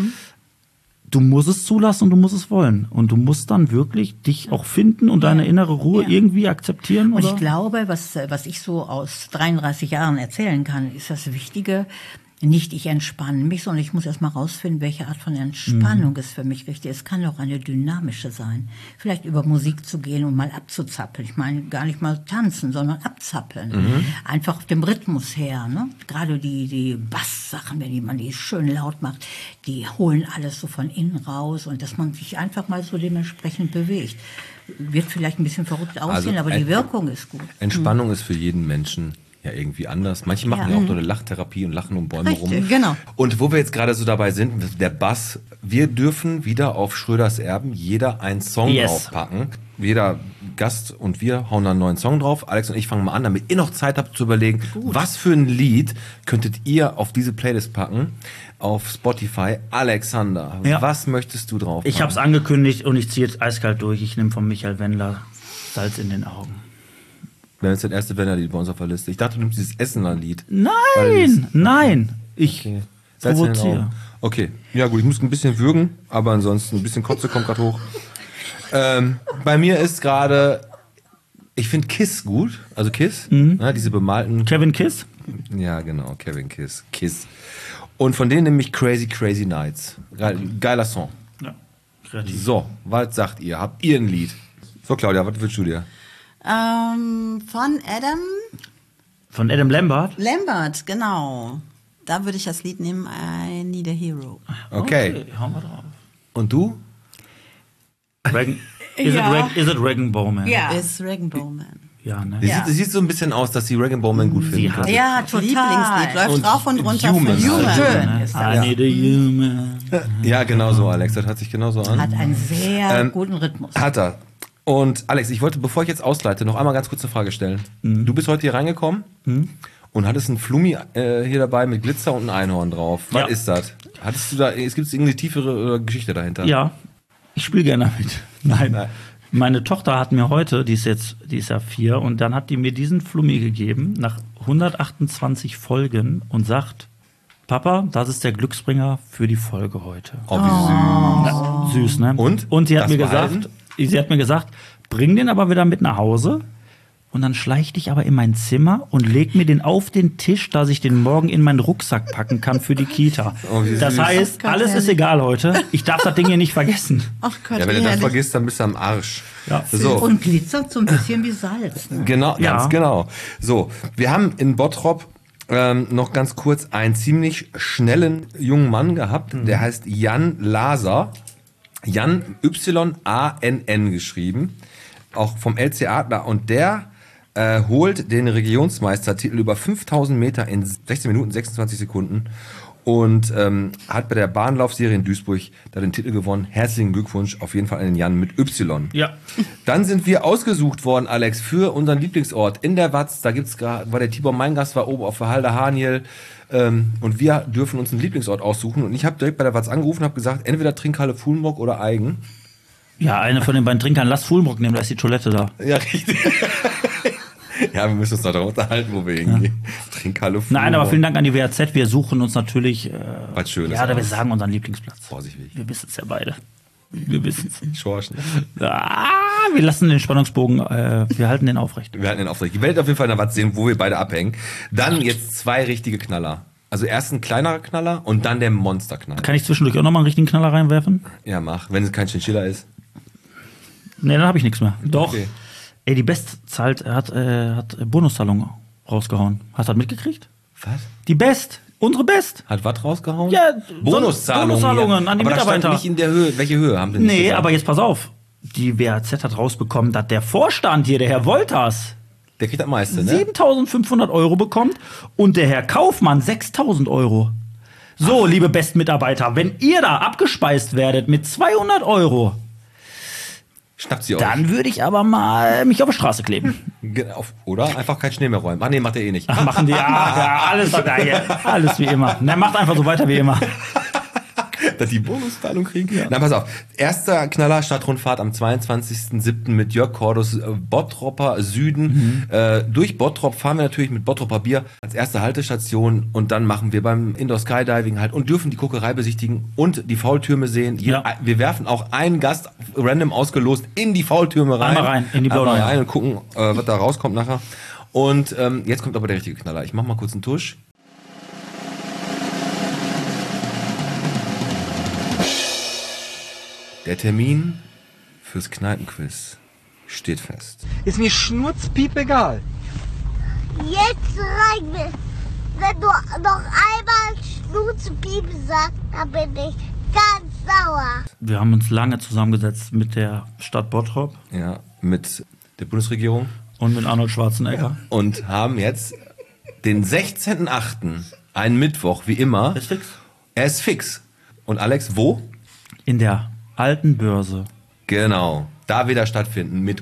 Du musst es zulassen und du musst es wollen. Und du musst dann wirklich dich auch finden und deine innere Ruhe irgendwie akzeptieren. Und ich glaube, was ich so aus 33 Jahren erzählen kann, ist das Wichtige, nicht ich entspanne mich, sondern ich muss erst mal rausfinden, welche Art von Entspannung ist für mich richtig. Es kann auch eine dynamische sein. Vielleicht über Musik zu gehen und mal abzuzappeln. Ich meine, gar nicht mal tanzen, sondern abzappeln. Einfach auf dem Rhythmus her. Ne? Gerade die Bass-Sachen, wenn man die schön laut macht, die holen alles so von innen raus. Und dass man sich einfach mal so dementsprechend bewegt. Wird vielleicht ein bisschen verrückt aussehen, aber die Wirkung ist gut. Entspannung ist für jeden Menschen ja irgendwie anders. Manche machen ja auch nur eine Lachtherapie und lachen um Bäume rum. Genau. Und wo wir jetzt gerade so dabei sind, der Bass, wir dürfen wieder auf Schröders Erben jeder einen Song draufpacken. Jeder Gast und wir hauen dann einen neuen Song drauf. Alex und ich fangen mal an, damit ihr noch Zeit habt zu überlegen, was für ein Lied könntet ihr auf diese Playlist packen, auf Spotify. Alexander, was möchtest du drauf packen? Ich habe es angekündigt und ich ziehe jetzt eiskalt durch. Ich nehme von Michael Wendler Salz in den Augen. Wer ist das erste Wendler-Lied bei uns auf der Liste? Ich dachte, du nimmst dieses Essener-Lied. Nein. Ich provoziere. Okay, ja gut, ich muss ein bisschen würgen, aber ansonsten ein bisschen Kotze kommt gerade hoch. Bei mir ist gerade, ich finde Kiss gut, also Kiss, diese bemalten... Kevin Kiss? Ja, genau, Kevin Kiss. Und von denen nehme ich Crazy Crazy Nights. Geiler Song. Ja, kreativ. So, was sagt ihr? Habt ihr ein Lied? So, Claudia, was wünschst du dir? Von Adam. Von Adam Lambert? Lambert, genau. Da würde ich das Lied nehmen, I Need a Hero. Okay. Hauen wir drauf. Und du? Is it Rag & Bowman? Ja. Ist Rag & Bowman. Ja, ne? Es sieht so ein bisschen aus, dass die Rag & Bowman gut finden könnte. Ja, Lieblingslied. Läuft Und rauf und runter. Human. Schön. I need a human. Ja, genau so, Alex. Das hört sich genauso an. Hat einen sehr guten Rhythmus. Hat er. Und Alex, ich wollte, bevor ich jetzt ausleite, noch einmal ganz kurz eine Frage stellen. Du bist heute hier reingekommen und hattest einen Flummi hier dabei mit Glitzer und ein Einhorn drauf. Was ist das? Hattest du da, es gibt irgendeine tiefere Geschichte dahinter? Ja, ich spiele gerne damit. Nein. Meine Tochter hat mir heute, die ist ja 4, und dann hat die mir diesen Flummi gegeben, nach 128 Folgen, und sagt, Papa, das ist der Glücksbringer für die Folge heute. Oh, wie süß. Süß, ne? Und sie hat mir gesagt, bring den aber wieder mit nach Hause und dann schleich dich aber in mein Zimmer und leg mir den auf den Tisch, dass ich den morgen in meinen Rucksack packen kann für die Kita. Oh, das heißt, alles ist egal heute. Ich darf das Ding hier nicht vergessen. Ach Gott, ja, wenn du das vergisst, dann bist du am Arsch. Ja. So. Und glitzert so ein bisschen wie Salz. Ne? Genau, ganz genau. So, wir haben in Bottrop noch ganz kurz einen ziemlich schnellen jungen Mann gehabt, der heißt Jan Laser. Jan, Y-A-N-N geschrieben, auch vom LC Adler, und der holt den Regionsmeistertitel über 5000 Meter in 16 Minuten 26 Sekunden und hat bei der Bahnlaufserie in Duisburg da den Titel gewonnen. Herzlichen Glückwunsch auf jeden Fall an den Jan mit Y. Ja. Dann sind wir ausgesucht worden, Alex, für unseren Lieblingsort in der Watz. Da gibt's gerade, war der Tibor Meingast, war oben auf der Halde Haniel. Und wir dürfen uns einen Lieblingsort aussuchen. Und ich habe direkt bei der Watz angerufen und habe gesagt, entweder Trinkhalle Fulmrock oder Eigen. Ja, eine von den beiden Trinkern. Lass Fulmrock nehmen, da ist die Toilette da. Ja, richtig. Ja, wir müssen uns noch darüber unterhalten, wo wir hingehen. Trinkhalle Fulmrock. Nein, aber vielen Dank an die WAZ. Wir suchen uns natürlich was Schönes. Ja, wir sagen unseren Lieblingsplatz. Vorsichtig. Wir wissen es ja beide. Wir wissen es. Schorschen. Wir lassen den Spannungsbogen, wir halten den aufrecht. Wir halten den aufrecht. Ihr werdet auf jeden Fall in der Watz sehen, wo wir beide abhängen. Dann jetzt 2 richtige Knaller. Also erst ein kleinerer Knaller und dann der Monsterknaller. Kann ich zwischendurch auch nochmal einen richtigen Knaller reinwerfen? Ja, mach. Wenn es kein Chinchilla ist. Nee, dann habe ich nichts mehr. Doch. Okay. Ey, die Best hat Bonuszahlungen rausgehauen. Hast du das mitgekriegt? Was? Die Best. Unsere Best. Hat was rausgehauen? Ja, Bonuszahlungen an die aber Mitarbeiter. Da stand nicht in der Höhe. Welche Höhe haben denn nicht Nee, gesagt? aber jetzt pass auf. Die WAZ hat rausbekommen, dass der Vorstand hier, der Herr Wolters, Der kriegt das meiste, ne? 7.500 € bekommt und der Herr Kaufmann 6.000 €. So, liebe Bestmitarbeiter, wenn ihr da abgespeist werdet mit 200 €, Schnappt sie euch. dann würde ich aber mal mich auf die Straße kleben. Oder einfach keinen Schnee mehr räumen. Ach nee, macht er eh nicht. Ach, machen die, alles wie immer. Na, macht einfach so weiter wie immer. Dass die Bonuszahlung kriegen. Ja. Na, pass auf. Erster Knaller, Stadtrundfahrt am 22.07. mit Jörg Cordus, Bottropper Süden. Durch Bottrop fahren wir natürlich mit Bottropper Bier als erste Haltestation und dann machen wir beim Indoor Skydiving halt und dürfen die Kokerei besichtigen und die Faultürme sehen. Ja. Wir werfen auch einen Gast random ausgelost in die Faultürme rein. Einmal rein, in die blauen rein und gucken, was da rauskommt nachher. Und jetzt kommt aber der richtige Knaller. Ich mach mal kurz einen Tusch. Der Termin fürs Kneipenquiz steht fest. Ist mir schnurzpiepegal. Jetzt reicht mir. Wenn du noch einmal Schnurzpiep sagst, dann bin ich ganz sauer. Wir haben uns lange zusammengesetzt mit der Stadt Bottrop. Ja, mit der Bundesregierung. Und mit Arnold Schwarzenegger. Und haben jetzt den 16.8., einen Mittwoch, wie immer. Ist fix. Er ist fix. Und Alex, wo? In der alten Börse. Genau. Da wieder stattfinden. Mit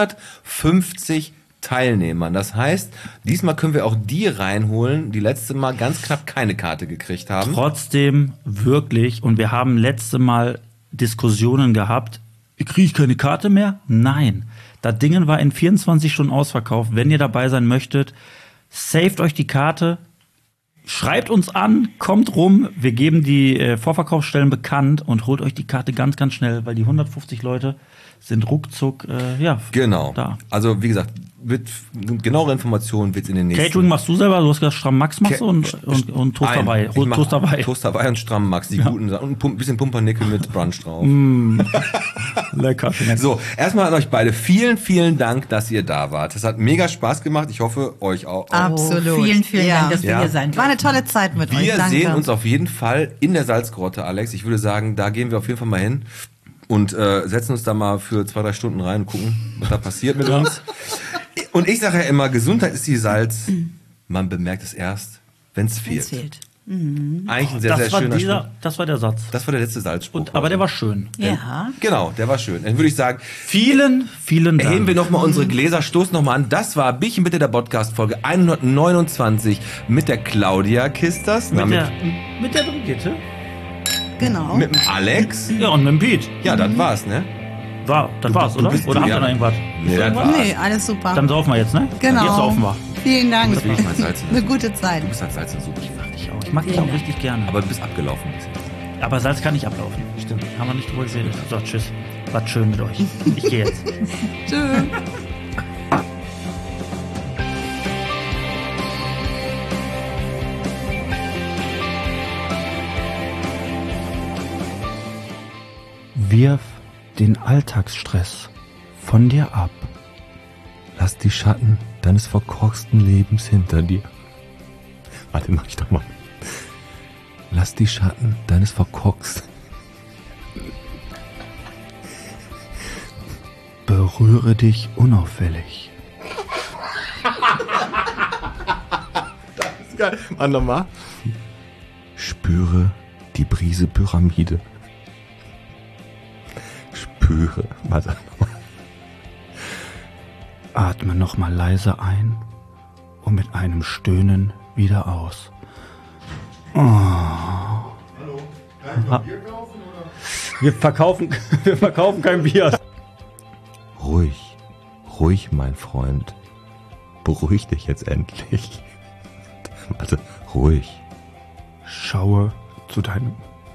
150 Teilnehmern. Das heißt, diesmal können wir auch die reinholen, die letzte Mal ganz knapp keine Karte gekriegt haben. Trotzdem wirklich, und wir haben letzte Mal Diskussionen gehabt, kriege ich keine Karte mehr? Nein. Das Ding war in 24 Stunden ausverkauft. Wenn ihr dabei sein möchtet, saved euch die Karte, schreibt uns an, kommt rum, wir geben die Vorverkaufsstellen bekannt und holt euch die Karte ganz, ganz schnell, weil die 150 Leute sind ruckzuck genau. Da. Also wie gesagt, genauere Informationen wird es in den nächsten... Catering machst du selber, du hast gesagt, Stramm Max machst du und Toast dabei. Toast dabei und Stramm Max, die guten Sachen. Und ein bisschen Pumpernickel mit Brunch drauf. Lecker. So, erstmal an euch beide. Vielen, vielen Dank, dass ihr da wart. Es hat mega Spaß gemacht. Ich hoffe, euch auch. Absolut. Vielen, vielen Dank, dass wir hier sein durften. War eine tolle Zeit mit euch. Wir Danke. sehen uns auf jeden Fall in der Salzgrotte, Alex. Ich würde sagen, da gehen wir auf jeden Fall mal hin und setzen uns da mal für 2-3 Stunden rein und gucken, was da passiert mit uns. Und ich sage ja immer, Gesundheit ist die Salz. Man bemerkt es erst, wenn es fehlt. Eigentlich ein sehr, sehr schöner Spruch. Das war der Satz. Das war der letzte Salzspruch. Aber der war schön. Ja. Genau, der war schön. Dann würde ich sagen, vielen, vielen Dank. Erheben wir nochmal unsere Gläser, stoßen nochmal an. Das war Bierchen bitte, der Podcast-Folge 129 mit der Claudia Kisters. Mit der Brigitte. Genau. Mit dem Alex. Ja, und mit dem Pete. Ja, das war's, ne? Das war's, oder? Oder habt ihr noch irgendwas? Nee, das war's. Nee, alles super. Dann saufen wir jetzt, ne? Genau. Jetzt saufen wir. Vielen Dank. Das will ich mal salzen. Eine gute Zeit. Du bist halt Salz super. Ich mag dich auch richtig gerne. Aber du bist abgelaufen. Aber Salz kann nicht ablaufen. Stimmt. Haben wir nicht drüber gesehen. So, tschüss. War schön mit euch. Ich gehe jetzt. Tschüss. Wirf den Alltagsstress von dir ab. Lass die Schatten deines verkorksten Lebens hinter dir. Warte, mach ich doch mal. Lass die Schatten deines verkorksten... Berühre dich unauffällig. Das ist geil. Mach nochmal. Spüre die Brise Pyramide. Spüre. Warte nochmal. Atme nochmal leise ein und mit einem Stöhnen wieder aus. Oh. Hallo, kann ich noch Bier kaufen, oder? Wir verkaufen kein Bier. Ruhig, mein Freund. Beruhig dich jetzt endlich. Warte, ruhig. Schaue zu deinem.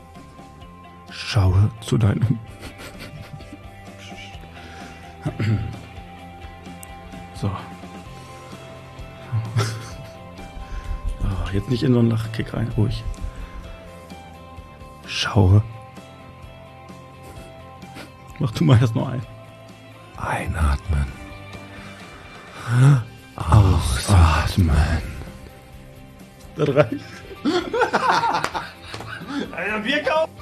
So. Oh, jetzt nicht in so einen Lachkick rein, ruhig. Schaue. Mach du mal erst noch ein. Einatmen. Ausatmen. Das reicht. Ein Bier kaufen.